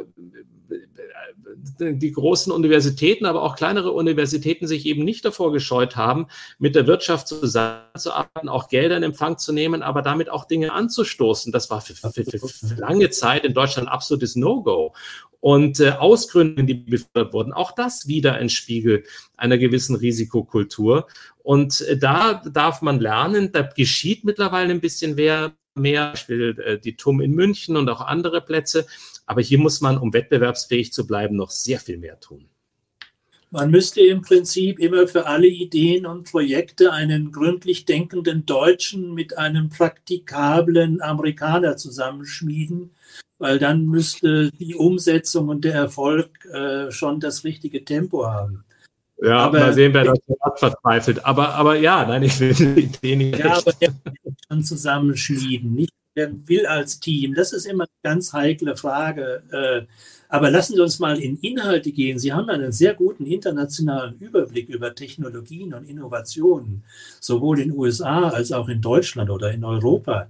die großen Universitäten, aber auch kleinere Universitäten sich eben nicht davor gescheut haben, mit der Wirtschaft zusammenzuarbeiten, auch Gelder in Empfang zu nehmen, aber damit auch Dinge anzustoßen. Das war für, für, für, für lange Zeit in Deutschland ein absolutes No-Go. Und äh, Ausgründungen, die befördert wurden, auch das wieder ein Spiegel einer gewissen Risikokultur. Und äh, da darf man lernen, da geschieht mittlerweile ein bisschen mehr, mehr, ich will äh, die T U M in München und auch andere Plätze. Aber hier muss man, um wettbewerbsfähig zu bleiben, noch sehr viel mehr tun. Man müsste im Prinzip immer für alle Ideen und Projekte einen gründlich denkenden Deutschen mit einem praktikablen Amerikaner zusammenschmieden, weil dann müsste die Umsetzung und der Erfolg äh, schon das richtige Tempo haben. Ja, aber mal sehen, wer das verzweifelt. Aber, aber ja, nein, ich will die Idee nicht. Ja, aber der will schon zusammenschmieden, nicht der will als Team. Das ist immer eine ganz heikle Frage. Aber lassen Sie uns mal in Inhalte gehen. Sie haben einen sehr guten internationalen Überblick über Technologien und Innovationen, sowohl in den U S A als auch in Deutschland oder in Europa.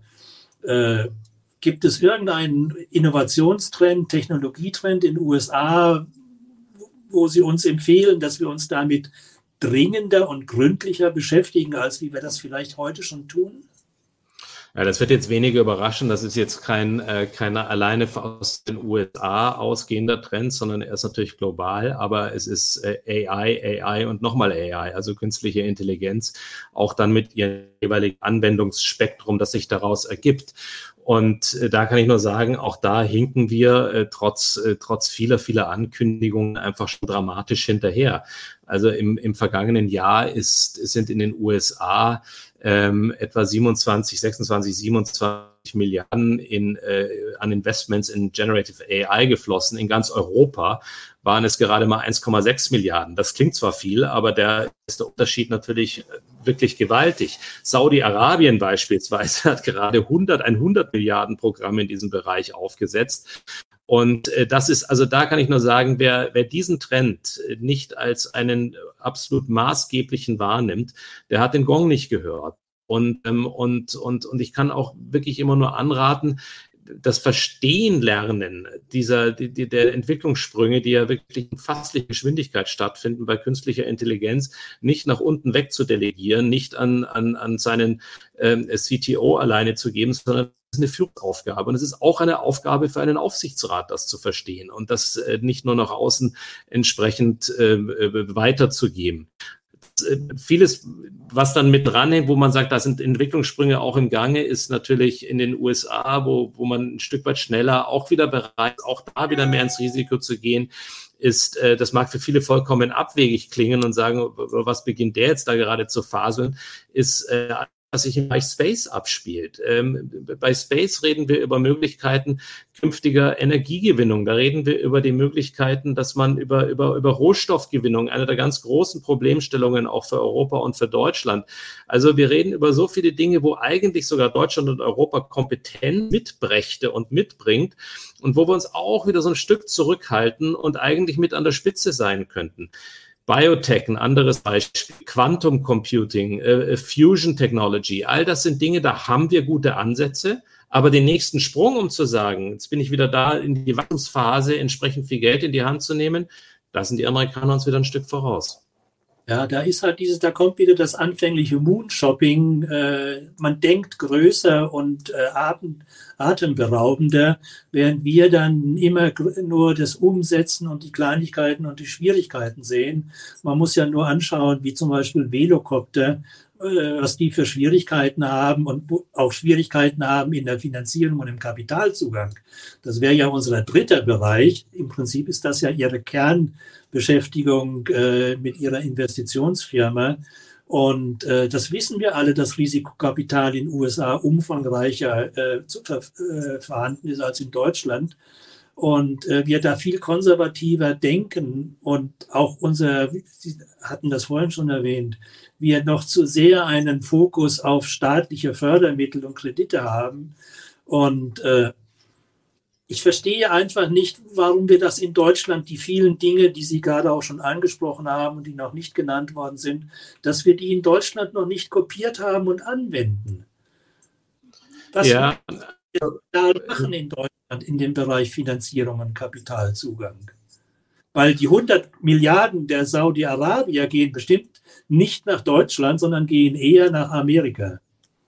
Gibt es irgendeinen Innovationstrend, Technologietrend in den U S A, wo Sie uns empfehlen, dass wir uns damit dringender und gründlicher beschäftigen, als wie wir das vielleicht heute schon tun? Ja, das wird jetzt weniger überraschen. Das ist jetzt kein, äh, keiner alleine aus den U S A ausgehender Trend, sondern er ist natürlich global. Aber es ist äh, A I, A I und nochmal A I, also künstliche Intelligenz, auch dann mit ihrem jeweiligen Anwendungsspektrum, das sich daraus ergibt. Und äh, da kann ich nur sagen, auch da hinken wir äh, trotz, äh, trotz vieler, vieler Ankündigungen einfach schon dramatisch hinterher. Also im, im vergangenen Jahr ist, sind in den U S A ähm, etwa siebenundzwanzig, sechsundzwanzig, siebenundzwanzig Milliarden in, äh, an Investments in Generative A I geflossen. In ganz Europa waren es gerade mal eins Komma sechs Milliarden. Das klingt zwar viel, aber der ist der Unterschied natürlich wirklich gewaltig. Saudi-Arabien beispielsweise hat gerade hundert, ein hundert Milliarden Programm in diesem Bereich aufgesetzt. Und äh, das ist, also da kann ich nur sagen, wer, wer diesen Trend nicht als einen absolut maßgeblichen wahrnimmt, der hat den Gong nicht gehört. Und, ähm, und, und, und ich kann auch wirklich immer nur anraten, das Verstehen lernen dieser, die, die, der Entwicklungssprünge, die ja wirklich in fasslicher Geschwindigkeit stattfinden bei künstlicher Intelligenz, nicht nach unten weg zu delegieren, nicht an, an, an seinen ähm, C T O alleine zu geben, sondern das ist eine Führungsaufgabe. Und es ist auch eine Aufgabe für einen Aufsichtsrat, das zu verstehen und das äh, nicht nur nach außen entsprechend äh, weiterzugeben. Vieles, was dann mit dranhängt, wo man sagt, da sind Entwicklungssprünge auch im Gange, ist natürlich in den U S A, wo, wo man ein Stück weit schneller auch wieder bereit ist, auch da wieder mehr ins Risiko zu gehen, ist, äh, das mag für viele vollkommen abwegig klingen und sagen, was beginnt der jetzt da gerade zu faseln, ist äh, was sich im Bereich Space abspielt. Ähm, bei Space reden wir über Möglichkeiten künftiger Energiegewinnung. Da reden wir über die Möglichkeiten, dass man über, über, über Rohstoffgewinnung, eine der ganz großen Problemstellungen auch für Europa und für Deutschland. Also wir reden über so viele Dinge, wo eigentlich sogar Deutschland und Europa Kompetenz mitbrächte und mitbringt und wo wir uns auch wieder so ein Stück zurückhalten und eigentlich mit an der Spitze sein könnten. Biotech, ein anderes Beispiel, Quantum Computing, äh, Fusion Technology, all das sind Dinge, da haben wir gute Ansätze, aber den nächsten Sprung, um zu sagen, jetzt bin ich wieder da in die Wachstumsphase, entsprechend viel Geld in die Hand zu nehmen, da sind die Amerikaner uns wieder ein Stück voraus. Ja, da ist halt dieses, da kommt wieder das anfängliche Moonshopping. Äh, man denkt größer und äh, atem, atemberaubender, während wir dann immer nur das Umsetzen und die Kleinigkeiten und die Schwierigkeiten sehen. Man muss ja nur anschauen, wie zum Beispiel Velocopter, äh, was die für Schwierigkeiten haben und auch Schwierigkeiten haben in der Finanzierung und im Kapitalzugang. Das wäre ja unser dritter Bereich. Im Prinzip ist das ja ihre Kern Beschäftigung äh, mit ihrer Investitionsfirma. Und äh, das wissen wir alle, dass Risikokapital in den U S A umfangreicher äh, zu, äh, vorhanden ist als in Deutschland. Und äh, wir da viel konservativer denken und auch unser, Sie hatten das vorhin schon erwähnt, wir noch zu sehr einen Fokus auf staatliche Fördermittel und Kredite haben. Und äh, ich verstehe einfach nicht, warum wir das in Deutschland, die vielen Dinge, die Sie gerade auch schon angesprochen haben und die noch nicht genannt worden sind, dass wir die in Deutschland noch nicht kopiert haben und anwenden. Was ja. wir da machen in Deutschland in dem Bereich Finanzierung und Kapitalzugang? Weil die hundert Milliarden der Saudi-Arabier gehen bestimmt nicht nach Deutschland, sondern gehen eher nach Amerika.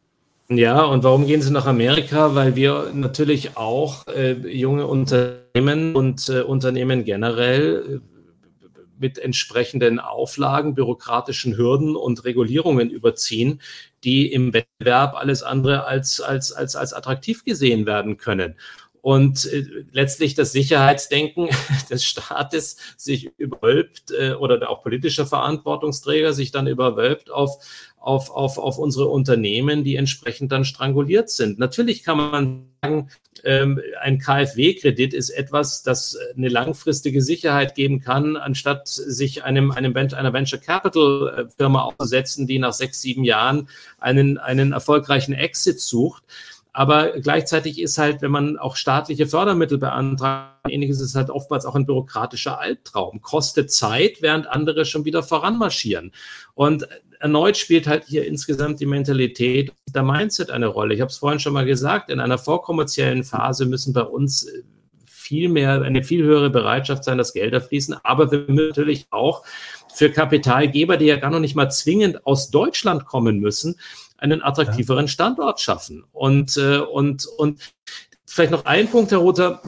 Ja, und warum gehen sie nach Amerika? Weil wir natürlich auch äh, junge Unternehmen und äh, Unternehmen generell äh, mit entsprechenden Auflagen, bürokratischen Hürden und Regulierungen überziehen, die im Wettbewerb alles andere als, als, als, als attraktiv gesehen werden können. Und äh, letztlich das Sicherheitsdenken des Staates sich überwölbt äh, oder auch politischer Verantwortungsträger sich dann überwölbt auf, auf, auf, auf unsere Unternehmen, die entsprechend dann stranguliert sind. Natürlich kann man sagen, ähm, ein K f W-Kredit ist etwas, das eine langfristige Sicherheit geben kann, anstatt sich einem, einem einer Venture-Capital-Firma auszusetzen, die nach sechs, sieben Jahren einen, einen erfolgreichen Exit sucht. Aber gleichzeitig ist halt, wenn man auch staatliche Fördermittel beantragt, ähnliches ist halt oftmals auch ein bürokratischer Albtraum. Kostet Zeit, während andere schon wieder voranmarschieren. Und erneut spielt halt hier insgesamt die Mentalität, der Mindset eine Rolle. Ich habe es vorhin schon mal gesagt, in einer vorkommerziellen Phase müssen bei uns viel mehr, eine viel höhere Bereitschaft sein, dass Gelder fließen. Aber wir müssen natürlich auch für Kapitalgeber, die ja gar noch nicht mal zwingend aus Deutschland kommen müssen, einen attraktiveren Standort schaffen. Und, äh, und, und vielleicht noch ein Punkt, Herr Rother.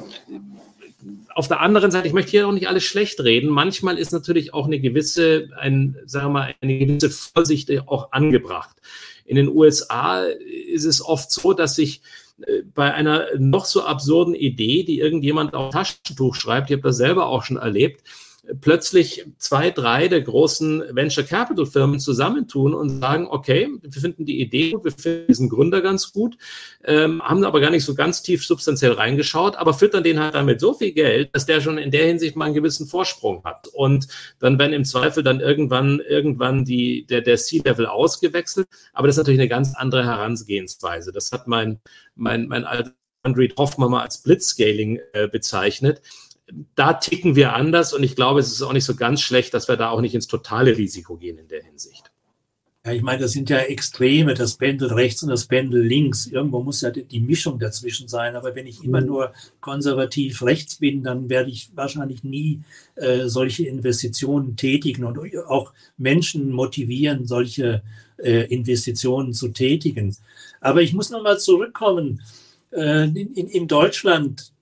Auf der anderen Seite, ich möchte hier auch nicht alles schlecht reden. Manchmal ist natürlich auch eine gewisse, ein, sagen wir mal, eine gewisse Vorsicht auch angebracht. In den U S A ist es oft so, dass sich bei einer noch so absurden Idee, die irgendjemand auf Taschentuch schreibt, ich habe das selber auch schon erlebt, plötzlich zwei, drei der großen Venture-Capital-Firmen zusammentun und sagen, okay, wir finden die Idee gut, wir finden diesen Gründer ganz gut, ähm, haben aber gar nicht so ganz tief substanziell reingeschaut, aber füttern den halt damit so viel Geld, dass der schon in der Hinsicht mal einen gewissen Vorsprung hat. Und dann werden im Zweifel dann irgendwann irgendwann die, der, der C-Level ausgewechselt, aber das ist natürlich eine ganz andere Herangehensweise. Das hat mein, mein, mein alter Andrew Hoffmann mal als Blitzscaling äh, bezeichnet. Da ticken wir anders und ich glaube, es ist auch nicht so ganz schlecht, dass wir da auch nicht ins totale Risiko gehen in der Hinsicht. Ja, ich meine, das sind ja Extreme, das Pendel rechts und das Pendel links. Irgendwo muss ja die Mischung dazwischen sein. Aber wenn ich immer nur konservativ rechts bin, dann werde ich wahrscheinlich nie äh, solche Investitionen tätigen und auch Menschen motivieren, solche äh, Investitionen zu tätigen. Aber ich muss nochmal zurückkommen. Äh, in, in, in Deutschland,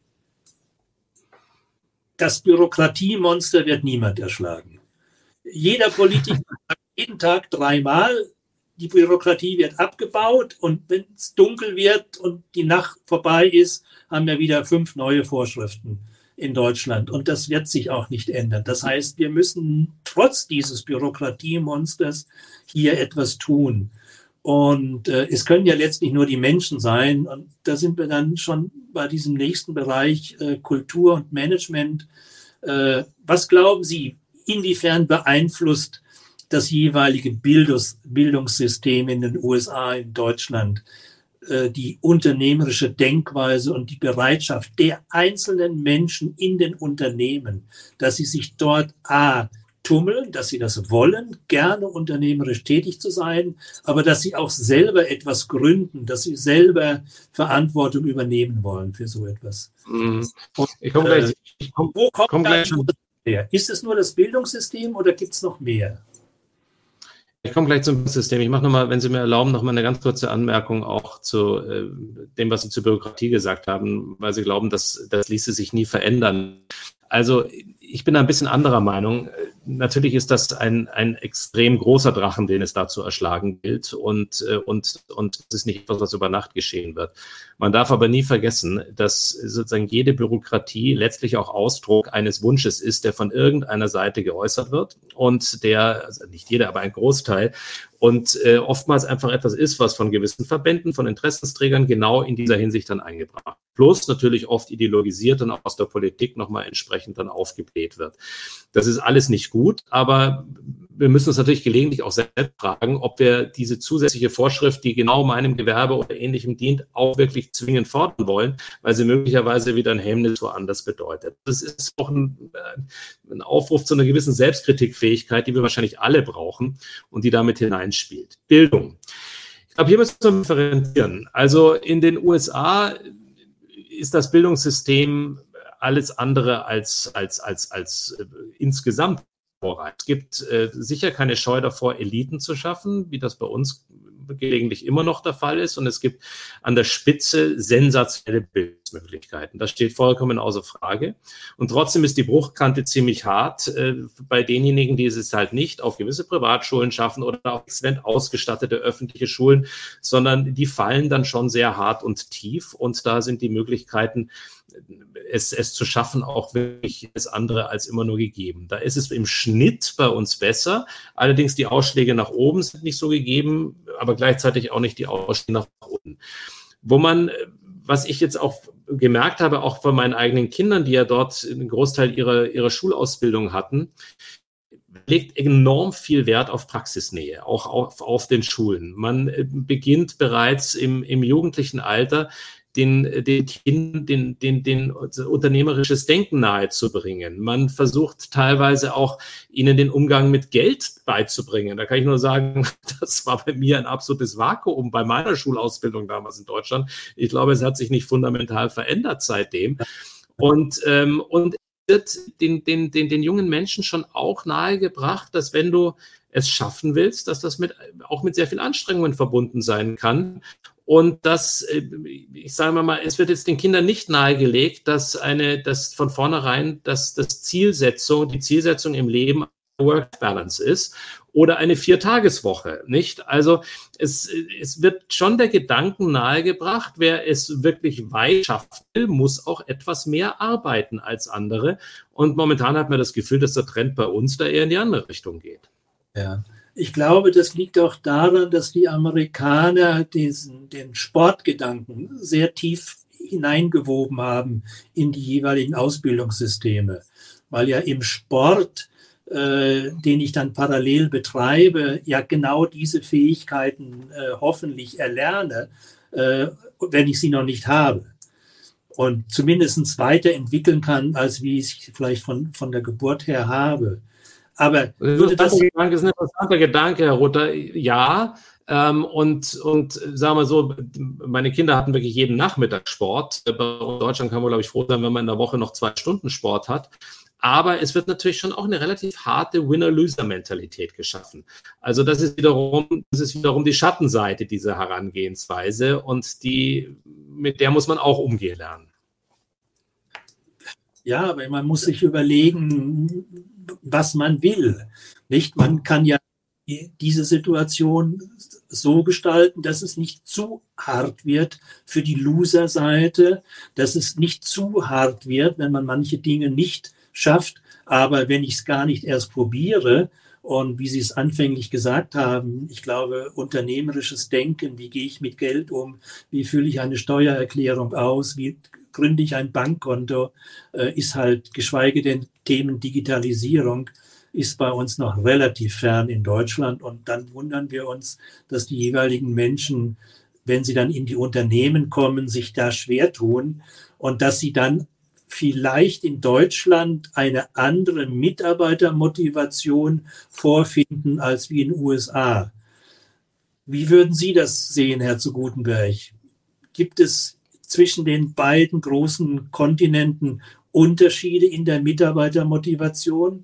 das Bürokratiemonster wird niemand erschlagen. Jeder Politiker sagt jeden Tag dreimal, die Bürokratie wird abgebaut und wenn es dunkel wird und die Nacht vorbei ist, haben wir wieder fünf neue Vorschriften in Deutschland. Und das wird sich auch nicht ändern. Das heißt, wir müssen trotz dieses Bürokratiemonsters hier etwas tun. Und äh, es können ja letztlich nur die Menschen sein. Und da sind wir dann schon bei diesem nächsten Bereich äh, Kultur und Management. Äh, was glauben Sie, inwiefern beeinflusst das jeweilige Bildungs- Bildungssystem in den U S A, in Deutschland, äh, die unternehmerische Denkweise und die Bereitschaft der einzelnen Menschen in den Unternehmen, dass sie sich dort a tummeln, dass sie das wollen, gerne unternehmerisch tätig zu sein, aber dass sie auch selber etwas gründen, dass sie selber Verantwortung übernehmen wollen für so etwas. Mhm. Und, Ich komme gleich. äh, Ich komm, wo kommt komm da gleich die Ursache her? Ist es nur das Bildungssystem oder gibt es noch mehr? Ich komme gleich zum System. Ich mache nochmal, wenn Sie mir erlauben, nochmal eine ganz kurze Anmerkung auch zu äh, dem, was Sie zur Bürokratie gesagt haben, weil Sie glauben, dass das ließe sich nie verändern. Also ich bin da ein bisschen anderer Meinung. Natürlich ist das ein, ein extrem großer Drachen, den es da zu erschlagen gilt und, und, und es ist nicht etwas, was über Nacht geschehen wird. Man darf aber nie vergessen, dass sozusagen jede Bürokratie letztlich auch Ausdruck eines Wunsches ist, der von irgendeiner Seite geäußert wird und der, also nicht jeder, aber ein Großteil, und äh, oftmals einfach etwas ist, was von gewissen Verbänden, von Interessensträgern genau in dieser Hinsicht dann eingebracht wird. Plus natürlich oft ideologisiert und auch aus der Politik nochmal entsprechend dann aufgebläht wird. Das ist alles nicht gut, aber wir müssen uns natürlich gelegentlich auch selbst fragen, ob wir diese zusätzliche Vorschrift, die genau meinem Gewerbe oder Ähnlichem dient, auch wirklich zwingend fordern wollen, weil sie möglicherweise wieder ein Hemmnis woanders bedeutet. Das ist auch ein, ein Aufruf zu einer gewissen Selbstkritikfähigkeit, die wir wahrscheinlich alle brauchen und die damit hineinspielt. Bildung. Ich glaube, hier müssen wir differenzieren. Also in den U S A ist das Bildungssystem alles andere als, als, als, als äh, insgesamt. Es gibt äh, sicher keine Scheu davor, Eliten zu schaffen, wie das bei uns gelegentlich immer noch der Fall ist. Und es gibt an der Spitze sensationelle Bildungsmöglichkeiten. Das steht vollkommen außer Frage. Und trotzdem ist die Bruchkante ziemlich hart äh, bei denjenigen, die es halt nicht auf gewisse Privatschulen schaffen oder auf exzellent ausgestattete öffentliche Schulen, sondern die fallen dann schon sehr hart und tief. Und da sind die Möglichkeiten, Es, es zu schaffen, auch wirklich das andere als immer nur gegeben. Da ist es im Schnitt bei uns besser. Allerdings die Ausschläge nach oben sind nicht so gegeben, aber gleichzeitig auch nicht die Ausschläge nach unten. Wo man, was ich jetzt auch gemerkt habe, auch von meinen eigenen Kindern, die ja dort einen Großteil ihrer, ihrer Schulausbildung hatten, legt enorm viel Wert auf Praxisnähe, auch auf, auf den Schulen. Man beginnt bereits im, im jugendlichen Alter, den, den Kindern den, den, den unternehmerisches Denken nahezubringen. Man versucht teilweise auch, ihnen den Umgang mit Geld beizubringen. Da kann ich nur sagen, das war bei mir ein absolutes Vakuum bei meiner Schulausbildung damals in Deutschland. Ich glaube, es hat sich nicht fundamental verändert seitdem. Und, ähm, und wird den, den, den, den jungen Menschen schon auch nahegebracht, dass wenn du es schaffen willst, dass das mit, auch mit sehr viel Anstrengungen verbunden sein kann. Und das, ich sage mal, es wird jetzt den Kindern nicht nahegelegt, dass eine, dass von vornherein, dass das Zielsetzung, die Zielsetzung im Leben Work-Balance ist oder eine Viertageswoche, nicht? Also es, es wird schon der Gedanken nahegebracht, wer es wirklich weit schaffen will, muss auch etwas mehr arbeiten als andere. Und momentan hat man das Gefühl, dass der Trend bei uns da eher in die andere Richtung geht. Ja. Ich glaube, das liegt auch daran, dass die Amerikaner diesen, den Sportgedanken sehr tief hineingewoben haben in die jeweiligen Ausbildungssysteme. Weil ja im Sport, äh, den ich dann parallel betreibe, ja genau diese Fähigkeiten äh, hoffentlich erlerne, äh, wenn ich sie noch nicht habe. Und zumindest weiterentwickeln kann, als wie ich es vielleicht von, von der Geburt her habe. Aber würde das, das ist ein interessanter Gedanke, Herr Ruther. Ja, ähm, und, und sagen wir so, meine Kinder hatten wirklich jeden Nachmittag Sport. Bei Deutschland kann man, glaube ich, froh sein, wenn man in der Woche noch zwei Stunden Sport hat. Aber es wird natürlich schon auch eine relativ harte Winner-Loser-Mentalität geschaffen. Also das ist wiederum, das ist wiederum die Schattenseite dieser Herangehensweise und die, mit der muss man auch umgehen lernen. Ja, aber man muss sich überlegen, was man will. Nicht? Man kann ja diese Situation so gestalten, dass es nicht zu hart wird für die Loser-Seite, dass es nicht zu hart wird, wenn man manche Dinge nicht schafft. Aber wenn ich es gar nicht erst probiere Und wie Sie es anfänglich gesagt haben, ich glaube, unternehmerisches Denken, wie gehe ich mit Geld um, wie fülle ich eine Steuererklärung aus, wie gründe ich ein Bankkonto, äh, ist halt, geschweige denn Themen Digitalisierung, ist bei uns noch relativ fern in Deutschland. Und dann wundern wir uns, dass die jeweiligen Menschen, wenn sie dann in die Unternehmen kommen, sich da schwer tun und dass sie dann vielleicht in Deutschland eine andere Mitarbeitermotivation vorfinden als wie in den U S A. Wie würden Sie das sehen, Herr zu Gutenberg? Gibt es zwischen den beiden großen Kontinenten Unterschiede in der Mitarbeitermotivation?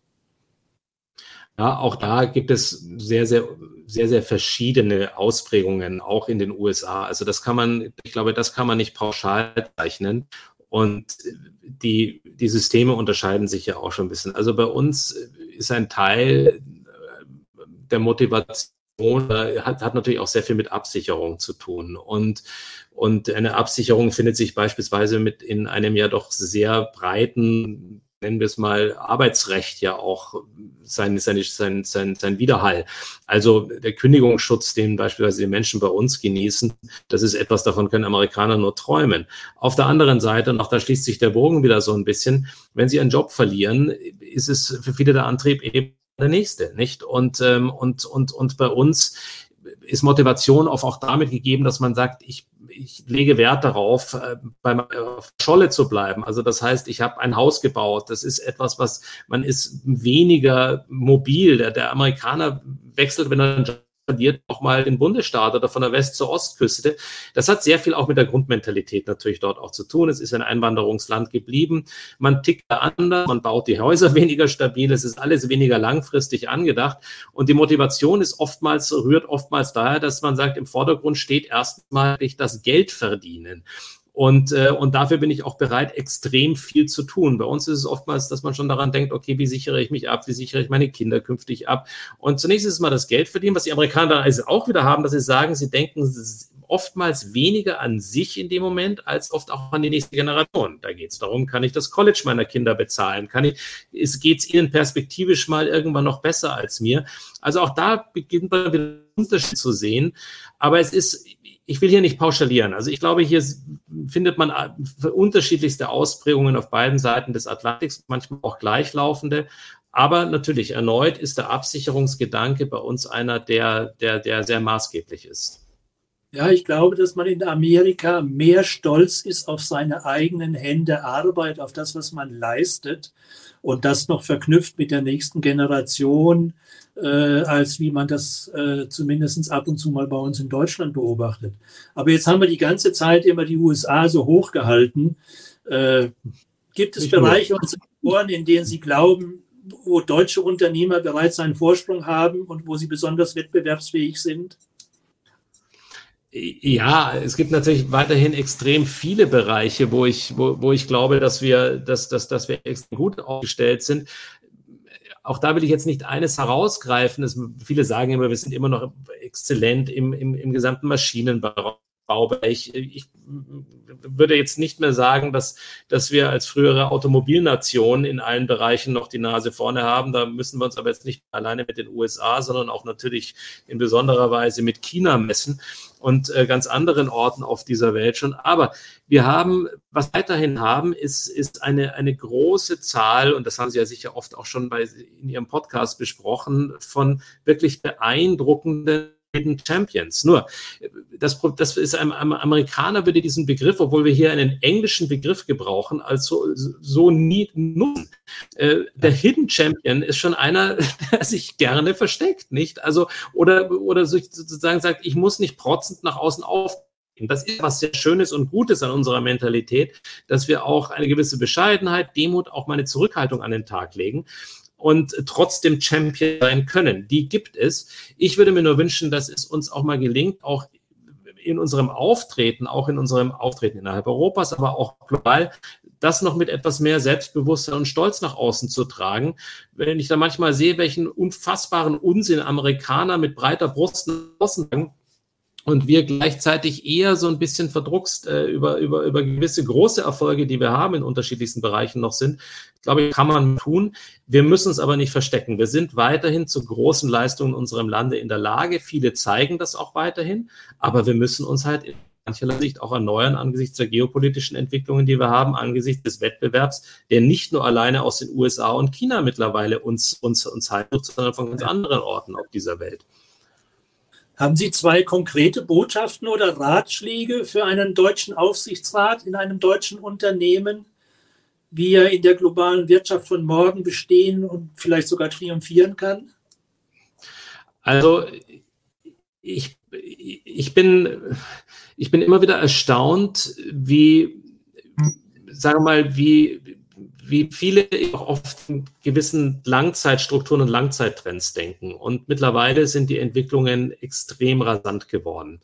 Ja, auch da gibt es sehr, sehr, sehr, sehr verschiedene Ausprägungen, auch in den U S A. Also das kann man, ich glaube, das kann man nicht pauschal zeichnen. Und die, die Systeme unterscheiden sich ja auch schon ein bisschen. Also bei uns ist ein Teil der Motivation, hat, hat natürlich auch sehr viel mit Absicherung zu tun. Und, und eine Absicherung findet sich beispielsweise mit in einem ja doch sehr breiten, nennen wir es mal, Arbeitsrecht ja auch sein, sein, sein, sein, sein Widerhall. Also der Kündigungsschutz, den beispielsweise die Menschen bei uns genießen, das ist etwas, davon können Amerikaner nur träumen. Auf der anderen Seite, und auch da schließt sich der Bogen wieder so ein bisschen, wenn sie einen Job verlieren, ist es für viele der Antrieb eben der nächste, nicht? Und, ähm, und, und, und bei uns ist Motivation oft auch damit gegeben, dass man sagt, ich, ich lege Wert darauf, äh, beim auf Scholle zu bleiben. Also das heißt, ich habe ein Haus gebaut. Das ist etwas, was man ist weniger mobil. Der, der Amerikaner wechselt, wenn er einen Job verliert, auch mal den Bundesstaat oder von der West- zur Ostküste. Das hat sehr viel auch mit der Grundmentalität natürlich dort auch zu tun. Es ist ein Einwanderungsland geblieben. Man tickt anders, man baut die Häuser weniger stabil. Es ist alles weniger langfristig angedacht. Und die Motivation ist oftmals, rührt oftmals daher, dass man sagt, im Vordergrund steht erstmal das Geld verdienen. Und, äh, und dafür bin ich auch bereit, extrem viel zu tun. Bei uns ist es oftmals, dass man schon daran denkt, okay, wie sichere ich mich ab, wie sichere ich meine Kinder künftig ab? Und zunächst ist es mal das Geld verdienen, was die Amerikaner dann also auch wieder haben, dass sie sagen, sie denken oftmals weniger an sich in dem Moment, als oft auch an die nächste Generation. Da geht es darum, kann ich das College meiner Kinder bezahlen? Kann ich, geht es ihnen perspektivisch mal irgendwann noch besser als mir? Also auch da beginnt man wieder einen Unterschied zu sehen. Aber es ist, ich will hier nicht pauschalieren. Also ich glaube, hier findet man unterschiedlichste Ausprägungen auf beiden Seiten des Atlantiks, manchmal auch gleichlaufende. Aber natürlich, erneut ist der Absicherungsgedanke bei uns einer, der, der, der sehr maßgeblich ist. Ja, ich glaube, dass man in Amerika mehr stolz ist auf seine eigenen Hände Arbeit, auf das, was man leistet und das noch verknüpft mit der nächsten Generation, äh, als wie man das äh, zumindest ab und zu mal bei uns in Deutschland beobachtet. Aber jetzt haben wir die ganze Zeit immer die U S A so hochgehalten. Äh, gibt es Bereiche unserer Ohren, in denen Sie glauben, wo deutsche Unternehmer bereits einen Vorsprung haben und wo sie besonders wettbewerbsfähig sind? Ja, es gibt natürlich weiterhin extrem viele Bereiche, wo ich, wo, wo ich glaube, dass wir, dass, dass, dass wir extrem gut aufgestellt sind. Auch da will ich jetzt nicht eines herausgreifen. Es, viele sagen immer, wir sind immer noch exzellent im, im, im gesamten Maschinenbau. Ich, ich würde jetzt nicht mehr sagen, dass, dass wir als frühere Automobilnation in allen Bereichen noch die Nase vorne haben. Da müssen wir uns aber jetzt nicht alleine mit den U S A, sondern auch natürlich in besonderer Weise mit China messen und äh, ganz anderen Orten auf dieser Welt schon. Aber wir haben, was wir weiterhin haben, ist, ist eine, eine große Zahl, und das haben Sie ja sicher oft auch schon bei, in Ihrem Podcast besprochen, von wirklich beeindruckenden Hidden Champions. Nur, das, das ist ein, ein Amerikaner würde diesen Begriff, obwohl wir hier einen englischen Begriff gebrauchen, als so, so nie nutzen. Äh, der Hidden Champion ist schon einer, der sich gerne versteckt, nicht? Also, oder, oder sozusagen sagt, ich muss nicht protzend nach außen auftreten. Das ist was sehr Schönes und Gutes an unserer Mentalität, dass wir auch eine gewisse Bescheidenheit, Demut, auch mal eine Zurückhaltung an den Tag legen und trotzdem Champion sein können. Die gibt es. Ich würde mir nur wünschen, dass es uns auch mal gelingt, auch in unserem Auftreten, auch in unserem Auftreten innerhalb Europas, aber auch global, das noch mit etwas mehr Selbstbewusstsein und Stolz nach außen zu tragen. Wenn ich da manchmal sehe, welchen unfassbaren Unsinn Amerikaner mit breiter Brust nach außen sagen, und wir gleichzeitig eher so ein bisschen verdruckst äh, über, über, über gewisse große Erfolge, die wir haben in unterschiedlichsten Bereichen noch sind, glaube ich, kann man tun. Wir müssen es aber nicht verstecken. Wir sind weiterhin zu großen Leistungen in unserem Lande in der Lage. Viele zeigen das auch weiterhin, aber wir müssen uns halt in mancherlei Sicht auch erneuern angesichts der geopolitischen Entwicklungen, die wir haben, angesichts des Wettbewerbs, der nicht nur alleine aus den U S A und China mittlerweile uns, uns, uns heimsucht, sondern von ganz anderen Orten auf dieser Welt. Haben Sie zwei konkrete Botschaften oder Ratschläge für einen deutschen Aufsichtsrat in einem deutschen Unternehmen, wie er in der globalen Wirtschaft von morgen bestehen und vielleicht sogar triumphieren kann? Also ich, ich, bin, ich bin immer wieder erstaunt, wie, sagen wir mal, wie, wie viele auch oft in gewissen Langzeitstrukturen und Langzeittrends denken. Und mittlerweile sind die Entwicklungen extrem rasant geworden.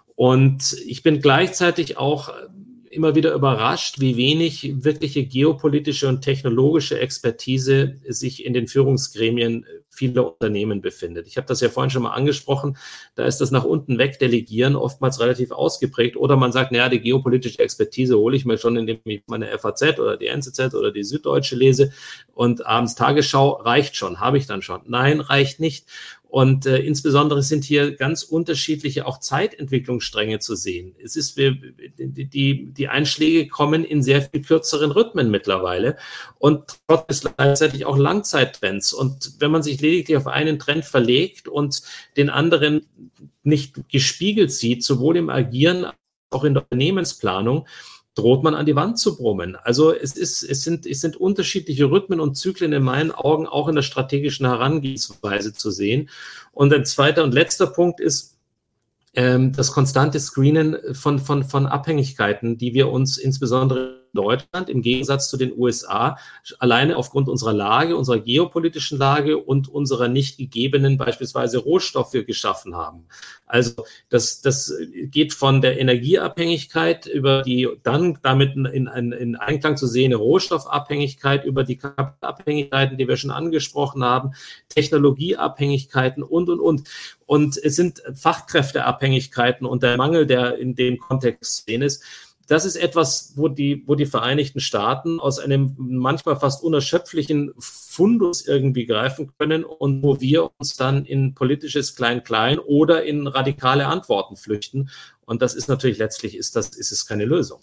Und ich bin gleichzeitig auch immer wieder überrascht, wie wenig wirkliche geopolitische und technologische Expertise sich in den Führungsgremien vieler Unternehmen befindet. Ich habe das ja vorhin schon mal angesprochen, da ist das nach unten weg delegieren oftmals relativ ausgeprägt. Oder man sagt, naja, die geopolitische Expertise hole ich mir schon, indem ich meine F A Z oder die N Z Z oder die Süddeutsche lese und abends Tagesschau reicht schon, habe ich dann schon. Nein, reicht nicht. Und äh, insbesondere sind hier ganz unterschiedliche auch Zeitentwicklungsstränge zu sehen. Es ist, wir, die, die Einschläge kommen in sehr viel kürzeren Rhythmen mittlerweile und trotzdem gleichzeitig auch Langzeittrends. Und wenn man sich lediglich auf einen Trend verlegt und den anderen nicht gespiegelt sieht, sowohl im Agieren als auch in der Unternehmensplanung, droht man an die Wand zu brummen. Also es ist, es sind, es sind unterschiedliche Rhythmen und Zyklen in meinen Augen auch in der strategischen Herangehensweise zu sehen. Und ein zweiter und letzter Punkt ist ähm, das konstante Screenen von, von, von Abhängigkeiten, die wir uns insbesondere in Deutschland im Gegensatz zu den U S A alleine aufgrund unserer Lage, unserer geopolitischen Lage und unserer nicht gegebenen beispielsweise Rohstoffe geschaffen haben. Also das, das geht von der Energieabhängigkeit über die dann damit in, in, in Einklang zu sehende Rohstoffabhängigkeit, über die Kapitalabhängigkeiten, die wir schon angesprochen haben, Technologieabhängigkeiten und, und, und. Und es sind Fachkräfteabhängigkeiten und der Mangel, der in dem Kontext zu sehen ist. Das ist etwas, wo die, wo die Vereinigten Staaten aus einem manchmal fast unerschöpflichen Fundus irgendwie greifen können und wo wir uns dann in politisches Klein-Klein oder in radikale Antworten flüchten. Und das ist natürlich letztlich, ist das, ist es keine Lösung.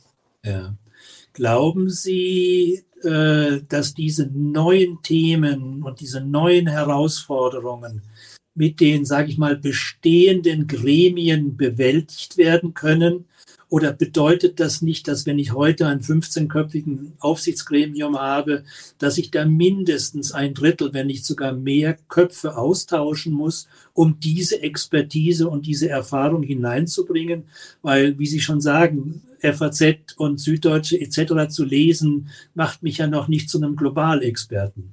Ja. Glauben Sie, äh, dass diese neuen Themen und diese neuen Herausforderungen mit den, sage ich mal, bestehenden Gremien bewältigt werden können? Oder bedeutet das nicht, dass wenn ich heute ein fünfzehnköpfigen Aufsichtsgremium habe, dass ich da mindestens ein Drittel, wenn nicht sogar mehr Köpfe austauschen muss, um diese Expertise und diese Erfahrung hineinzubringen? Weil, wie Sie schon sagen, F A Z und Süddeutsche et cetera zu lesen, macht mich ja noch nicht zu einem Globalexperten.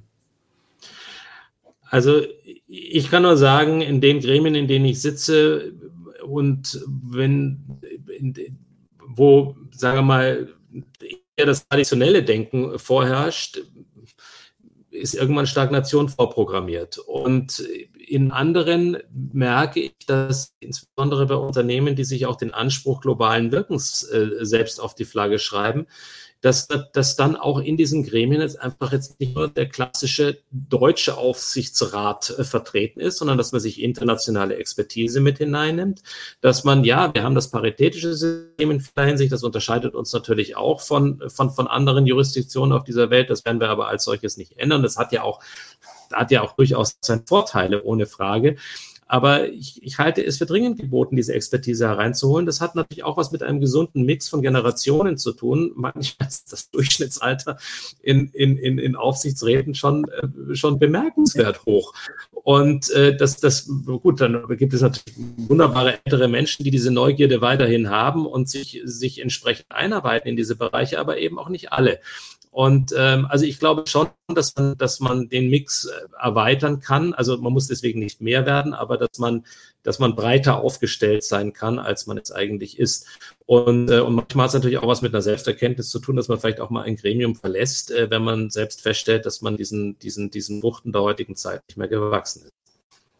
Also ich kann nur sagen, in den Gremien, in denen ich sitze und wenn, wo, sagen wir mal, eher das traditionelle Denken vorherrscht, ist irgendwann Stagnation vorprogrammiert. Und in anderen merke ich, dass insbesondere bei Unternehmen, die sich auch den Anspruch globalen Wirkens äh, selbst auf die Flagge schreiben, dass, dass dann auch in diesen Gremien jetzt einfach jetzt nicht nur der klassische deutsche Aufsichtsrat äh, vertreten ist, sondern dass man sich internationale Expertise mit hineinnimmt, dass man, ja, wir haben das paritätische System in vieler Hinsicht, das unterscheidet uns natürlich auch von, von, von anderen Jurisdiktionen auf dieser Welt, das werden wir aber als solches nicht ändern, das hat ja auch, hat ja auch durchaus seine Vorteile, ohne Frage. Aber ich, ich halte es für dringend geboten, diese Expertise hereinzuholen. Das hat natürlich auch was mit einem gesunden Mix von Generationen zu tun. Manchmal ist das Durchschnittsalter in, in, in, in Aufsichtsräten schon, äh, schon bemerkenswert hoch. Und äh, das, das, gut, dann gibt es natürlich wunderbare ältere Menschen, die diese Neugierde weiterhin haben und sich, sich entsprechend einarbeiten in diese Bereiche, aber eben auch nicht alle. Und ähm, also ich glaube schon, dass man, dass man den Mix erweitern kann. Also man muss deswegen nicht mehr werden, aber dass man, dass man breiter aufgestellt sein kann, als man es eigentlich ist. Und, äh, und manchmal hat es natürlich auch was mit einer Selbsterkenntnis zu tun, dass man vielleicht auch mal ein Gremium verlässt, äh, wenn man selbst feststellt, dass man diesen, diesen, diesen Buchten der heutigen Zeit nicht mehr gewachsen ist.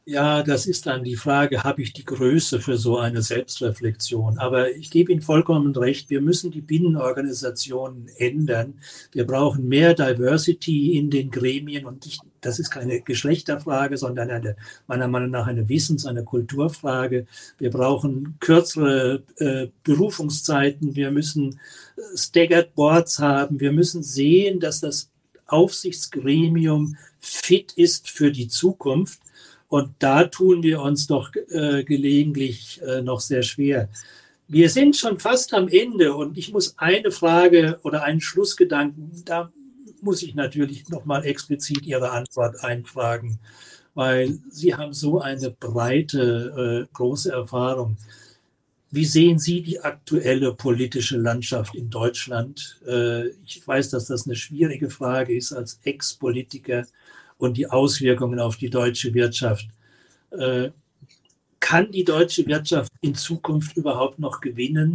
Ja, das ist dann die Frage, habe ich die Größe für so eine Selbstreflexion? Aber ich gebe Ihnen vollkommen recht, wir müssen die Binnenorganisationen ändern. Wir brauchen mehr Diversity in den Gremien und ich, das ist keine Geschlechterfrage, sondern eine, meiner Meinung nach eine Wissens-, eine Kulturfrage. Wir brauchen kürzere äh, Berufungszeiten. Wir müssen Staggered Boards haben. Wir müssen sehen, dass das Aufsichtsgremium fit ist für die Zukunft. Und da tun wir uns doch äh, gelegentlich äh, noch sehr schwer. Wir sind schon fast am Ende und ich muss eine Frage oder einen Schlussgedanken, da muss ich natürlich nochmal explizit Ihre Antwort einfragen, weil Sie haben so eine breite, äh, große Erfahrung. Wie sehen Sie die aktuelle politische Landschaft in Deutschland? Äh, ich weiß, dass das eine schwierige Frage ist als Ex-Politiker. Und die Auswirkungen auf die deutsche Wirtschaft. Äh, kann die deutsche Wirtschaft in Zukunft überhaupt noch gewinnen?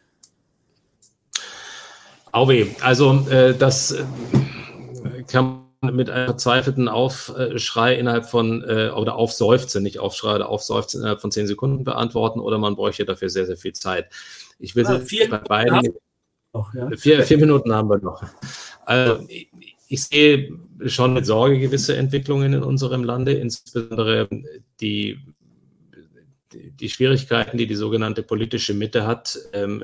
Auweh, also äh, das äh, kann man mit einem verzweifelten Aufschrei innerhalb von, äh, oder Aufseufzen, nicht Aufschrei, oder Aufseufzen innerhalb von zehn Sekunden beantworten, oder man bräuchte dafür sehr, sehr viel Zeit. Ich will ah, vier bei beiden, noch, ja. vier, vier Minuten haben wir noch. Also, ich, Ich sehe schon mit Sorge gewisse Entwicklungen in unserem Lande, insbesondere die, die Schwierigkeiten, die die sogenannte politische Mitte hat, ähm,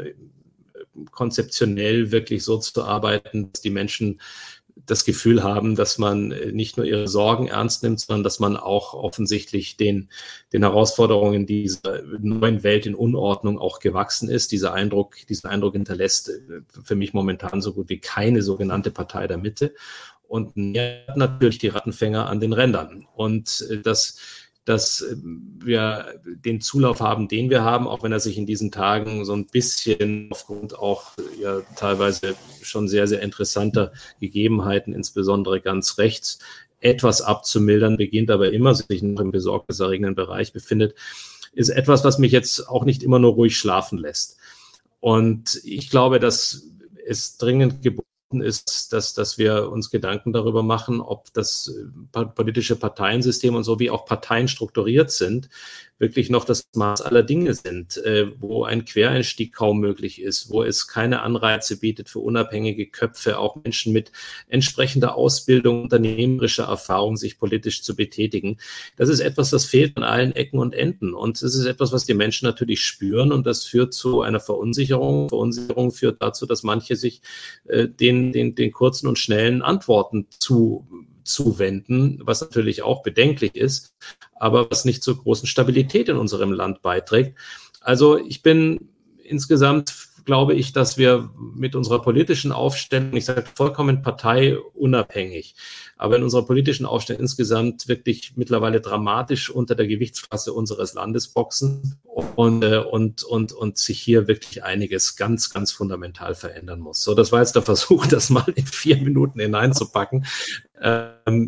konzeptionell wirklich so zu arbeiten, dass die Menschen das Gefühl haben, dass man nicht nur ihre Sorgen ernst nimmt, sondern dass man auch offensichtlich den, den Herausforderungen dieser neuen Welt in Unordnung auch gewachsen ist. Dieser Eindruck, diesen Eindruck hinterlässt für mich momentan so gut wie keine sogenannte Partei der Mitte und natürlich die Rattenfänger an den Rändern. Und das dass wir den Zulauf haben, den wir haben, auch wenn er sich in diesen Tagen so ein bisschen aufgrund auch ja teilweise schon sehr, sehr interessanter Gegebenheiten, insbesondere ganz rechts, etwas abzumildern beginnt, aber immer sich noch im besorgniserregenden Bereich befindet, ist etwas, was mich jetzt auch nicht immer nur ruhig schlafen lässt. Und ich glaube, dass es dringend geboten ist, dass, dass wir uns Gedanken darüber machen, ob das politische Parteiensystem und so wie auch Parteien strukturiert sind, wirklich noch das Maß aller Dinge sind, äh, wo ein Quereinstieg kaum möglich ist, wo es keine Anreize bietet für unabhängige Köpfe, auch Menschen mit entsprechender Ausbildung, unternehmerischer Erfahrung, sich politisch zu betätigen. Das ist etwas, das fehlt an allen Ecken und Enden. Und es ist etwas, was die Menschen natürlich spüren und das führt zu einer Verunsicherung. Verunsicherung führt dazu, dass manche sich äh, den, den, den kurzen und schnellen Antworten zu zuwenden, was natürlich auch bedenklich ist, aber was nicht zur großen Stabilität in unserem Land beiträgt. Also ich bin insgesamt, glaube ich, dass wir mit unserer politischen Aufstellung, ich sage vollkommen parteiunabhängig, aber in unserer politischen Aufstellung insgesamt wirklich mittlerweile dramatisch unter der Gewichtsklasse unseres Landes boxen und, und, und, und sich hier wirklich einiges ganz, ganz fundamental verändern muss. So, das war jetzt der Versuch, das mal in vier Minuten hineinzupacken. Ähm,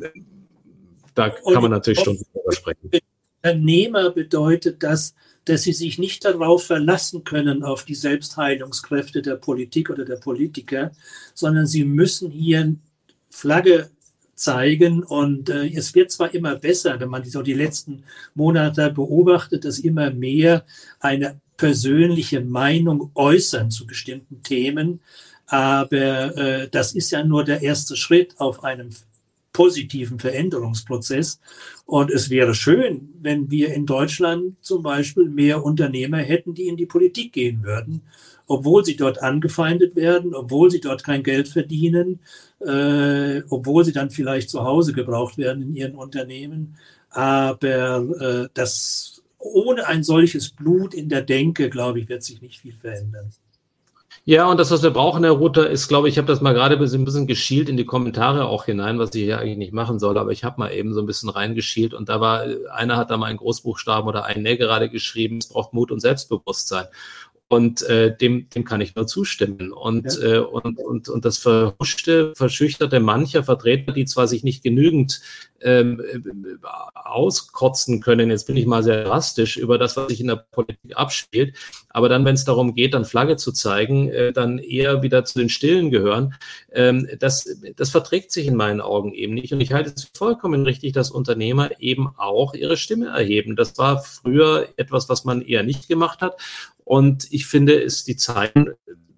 da kann man natürlich Stunden drüber sprechen. Unternehmer bedeutet das, dass sie sich nicht darauf verlassen können, auf die Selbstheilungskräfte der Politik oder der Politiker, sondern sie müssen hier Flagge zeigen und äh, es wird zwar immer besser, wenn man so die letzten Monate beobachtet, dass immer mehr eine persönliche Meinung äußern zu bestimmten Themen, aber äh, das ist ja nur der erste Schritt auf einem positiven Veränderungsprozess. Und es wäre schön, wenn wir in Deutschland zum Beispiel mehr Unternehmer hätten, die in die Politik gehen würden, obwohl sie dort angefeindet werden, obwohl sie dort kein Geld verdienen, äh, obwohl sie dann vielleicht zu Hause gebraucht werden in ihren Unternehmen. Aber äh, das, ohne ein solches Blut in der Denke, glaube ich, wird sich nicht viel verändern. Ja, und das, was wir brauchen, Herr Ruther, ist, glaube ich, ich habe das mal gerade ein bisschen, ein bisschen geschielt in die Kommentare auch hinein, was ich hier eigentlich nicht machen soll, aber ich habe mal eben so ein bisschen reingeschielt und da war, einer hat da mal einen Großbuchstaben oder ein Ne gerade geschrieben, es braucht Mut und Selbstbewusstsein. Und äh, dem, dem kann ich nur zustimmen. Und, ja. äh, und, und, und das verhuschte, verschüchterte mancher Vertreter, die zwar sich nicht genügend ähm, auskotzen können, jetzt bin ich mal sehr drastisch, über das, was sich in der Politik abspielt, aber dann, wenn es darum geht, dann Flagge zu zeigen, äh, dann eher wieder zu den Stillen gehören, ähm, das, das verträgt sich in meinen Augen eben nicht. Und ich halte es vollkommen richtig, dass Unternehmer eben auch ihre Stimme erheben. Das war früher etwas, was man eher nicht gemacht hat. Und ich finde, es die Zeiten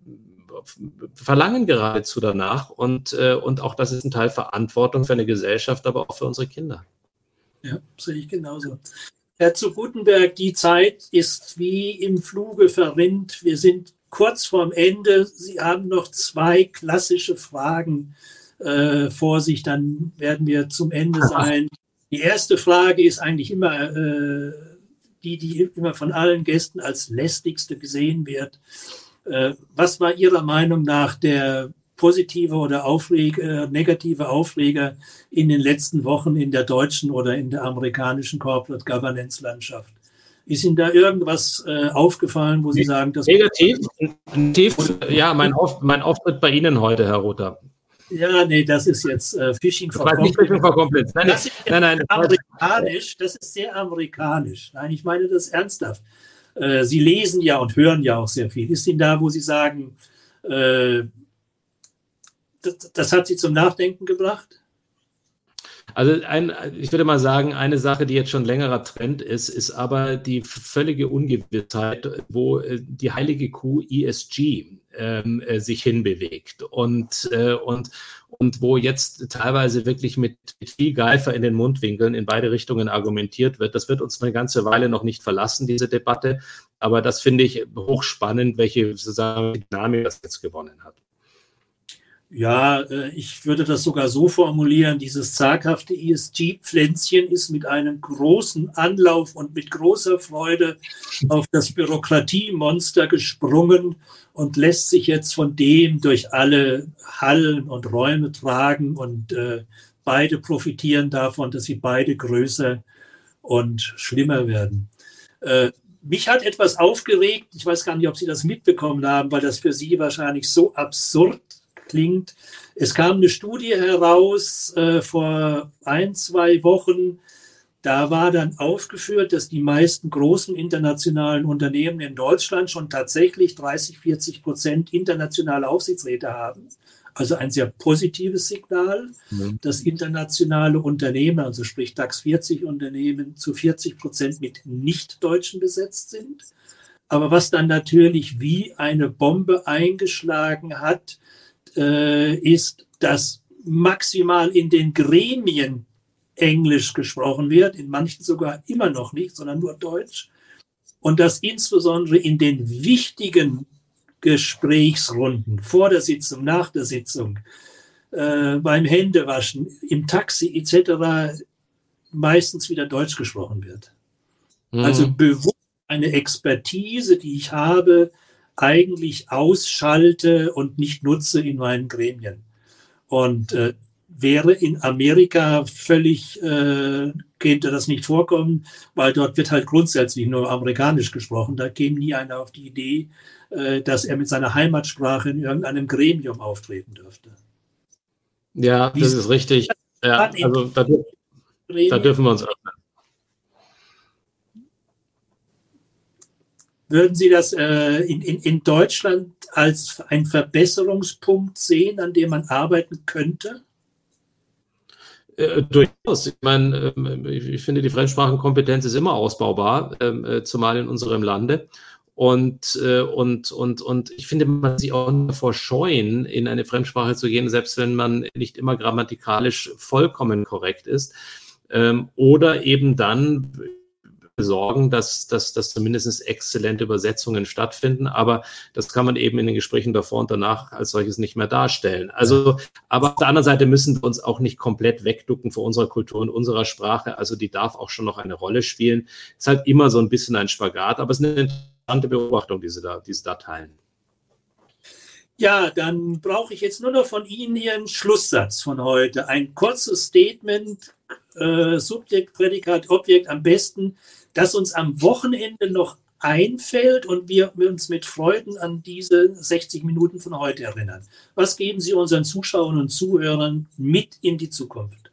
verlangen geradezu danach. Und, äh, und auch das ist ein Teil Verantwortung für eine Gesellschaft, aber auch für unsere Kinder. Ja, sehe ich genauso. Herr zu Guttenberg, die Zeit ist wie im Fluge verrinnt. Wir sind kurz vorm Ende. Sie haben noch zwei klassische Fragen äh, vor sich. Dann werden wir zum Ende sein. Die erste Frage ist eigentlich immer äh, die, die immer von allen Gästen als lästigste gesehen wird. Äh, was war Ihrer Meinung nach der positive oder Aufreger, negative Aufreger in den letzten Wochen in der deutschen oder in der amerikanischen Corporate Governance Landschaft? Ist Ihnen da irgendwas äh, aufgefallen, wo Sie sagen, dass negativ? Negativ, ja, mein, Auf, mein Auftritt bei Ihnen heute, Herr Rother. Ja, nee, das ist jetzt äh, Phishing for Compliments. Nein, das ist nein, nein, amerikanisch, das ist sehr amerikanisch. Nein, ich meine das ernsthaft. Äh, Sie lesen ja und hören ja auch sehr viel. Ist Ihnen da, wo Sie sagen, äh, das, das hat Sie zum Nachdenken gebracht? Also ein, ich würde mal sagen, eine Sache, die jetzt schon längerer Trend ist, ist aber die völlige Ungewissheit, wo die heilige Kuh E S G ähm, sich hinbewegt und, äh, und, und wo jetzt teilweise wirklich mit, mit viel Geifer in den Mundwinkeln in beide Richtungen argumentiert wird. Das wird uns eine ganze Weile noch nicht verlassen, diese Debatte, aber das finde ich hochspannend, welche sozusagen Dynamik das jetzt gewonnen hat. Ja, ich würde das sogar so formulieren, dieses zaghafte E S G-Pflänzchen ist mit einem großen Anlauf und mit großer Freude auf das Bürokratiemonster gesprungen und lässt sich jetzt von dem durch alle Hallen und Räume tragen und äh, beide profitieren davon, dass sie beide größer und schlimmer werden. Äh, mich hat etwas aufgeregt, ich weiß gar nicht, ob Sie das mitbekommen haben, weil das für Sie wahrscheinlich so absurd klingt. Es kam eine Studie heraus äh, vor ein, zwei Wochen. Da war dann aufgeführt, dass die meisten großen internationalen Unternehmen in Deutschland schon tatsächlich dreißig, vierzig Prozent internationale Aufsichtsräte haben. Also ein sehr positives Signal, mhm. dass internationale Unternehmen, also sprich DAX vierzig Unternehmen, zu vierzig Prozent mit Nicht-Deutschen besetzt sind. Aber was dann natürlich wie eine Bombe eingeschlagen hat, ist, dass maximal in den Gremien Englisch gesprochen wird, in manchen sogar immer noch nicht, sondern nur Deutsch. Und dass insbesondere in den wichtigen Gesprächsrunden, vor der Sitzung, nach der Sitzung, äh, beim Händewaschen, im Taxi et cetera meistens wieder Deutsch gesprochen wird. Mhm. Also bewusst eine Expertise, die ich habe, eigentlich ausschalte und nicht nutze in meinen Gremien. Und äh, wäre in Amerika völlig, äh, könnte das nicht vorkommen, weil dort wird halt grundsätzlich nur amerikanisch gesprochen. Da käme nie einer auf die Idee, äh, dass er mit seiner Heimatsprache in irgendeinem Gremium auftreten dürfte. Ja, das ist richtig. Ja, also da, da dürfen wir uns öffnen. Würden Sie das äh, in, in, in Deutschland als einen Verbesserungspunkt sehen, an dem man arbeiten könnte? Äh, durchaus. Ich meine, äh, ich finde, die Fremdsprachenkompetenz ist immer ausbaubar, äh, zumal in unserem Lande. Und, äh, und, und, und ich finde, man muss sich auch davor scheuen, in eine Fremdsprache zu gehen, selbst wenn man nicht immer grammatikalisch vollkommen korrekt ist. Ähm, oder eben dann sorgen, dass, dass, dass zumindest exzellente Übersetzungen stattfinden, aber das kann man eben in den Gesprächen davor und danach als solches nicht mehr darstellen. Also, aber auf der anderen Seite müssen wir uns auch nicht komplett wegducken vor unserer Kultur und unserer Sprache, also die darf auch schon noch eine Rolle spielen. Es ist halt immer so ein bisschen ein Spagat, aber es ist eine interessante Beobachtung, diese da, diese Dateien. Ja, dann brauche ich jetzt nur noch von Ihnen Ihren Schlusssatz von heute. Ein kurzes Statement, äh, Subjekt, Prädikat, Objekt am besten, das uns am Wochenende noch einfällt und wir uns mit Freuden an diese sechzig Minuten von heute erinnern. Was geben Sie unseren Zuschauern und Zuhörern mit in die Zukunft?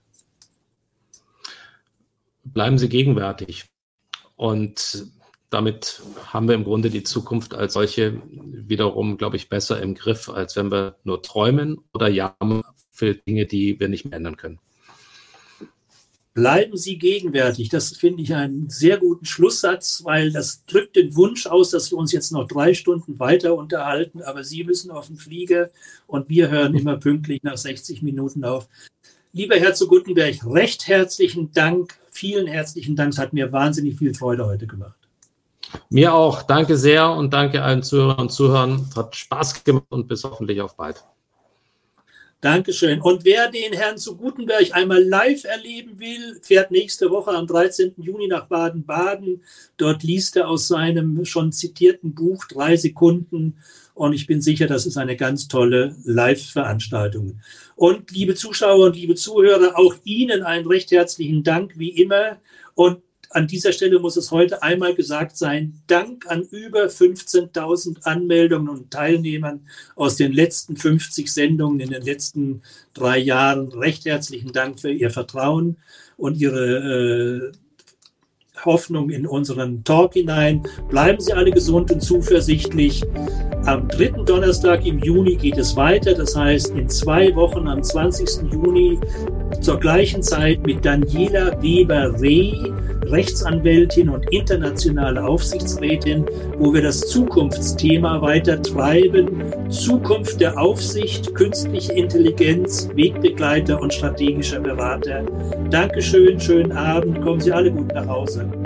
Bleiben Sie gegenwärtig. Und damit haben wir im Grunde die Zukunft als solche wiederum, glaube ich, besser im Griff, als wenn wir nur träumen oder jammern für Dinge, die wir nicht mehr ändern können. Bleiben Sie gegenwärtig. Das finde ich einen sehr guten Schlusssatz, weil das drückt den Wunsch aus, dass wir uns jetzt noch drei Stunden weiter unterhalten. Aber Sie müssen auf den Flieger und wir hören immer pünktlich nach sechzig Minuten auf. Lieber Herr zu Guttenberg, recht herzlichen Dank. Vielen herzlichen Dank. Es hat mir wahnsinnig viel Freude heute gemacht. Mir auch. Danke sehr und danke allen Zuhörern und Zuhörern. Es hat Spaß gemacht und bis hoffentlich auf bald. Dankeschön. Und wer den Herrn zu Guttenberg einmal live erleben will, fährt nächste Woche am dreizehnten Juni nach Baden-Baden. Dort liest er aus seinem schon zitierten Buch Drei Sekunden. Und ich bin sicher, das ist eine ganz tolle Live-Veranstaltung. Und liebe Zuschauer und liebe Zuhörer, auch Ihnen einen recht herzlichen Dank wie immer. Und an dieser Stelle muss es heute einmal gesagt sein, Dank an über fünfzehntausend Anmeldungen und Teilnehmern aus den letzten fünfzig Sendungen in den letzten drei Jahren. Recht herzlichen Dank für Ihr Vertrauen und Ihre äh, Hoffnung in unseren Talk hinein. Bleiben Sie alle gesund und zuversichtlich. Am dritten Donnerstag im Juni geht es weiter. Das heißt, in zwei Wochen am zwanzigsten Juni zur gleichen Zeit mit Daniela Weber-Reh, Rechtsanwältin und internationale Aufsichtsrätin, wo wir das Zukunftsthema weiter treiben. Zukunft der Aufsicht, künstliche Intelligenz, Wegbegleiter und strategischer Berater. Dankeschön, schönen Abend, kommen Sie alle gut nach Hause.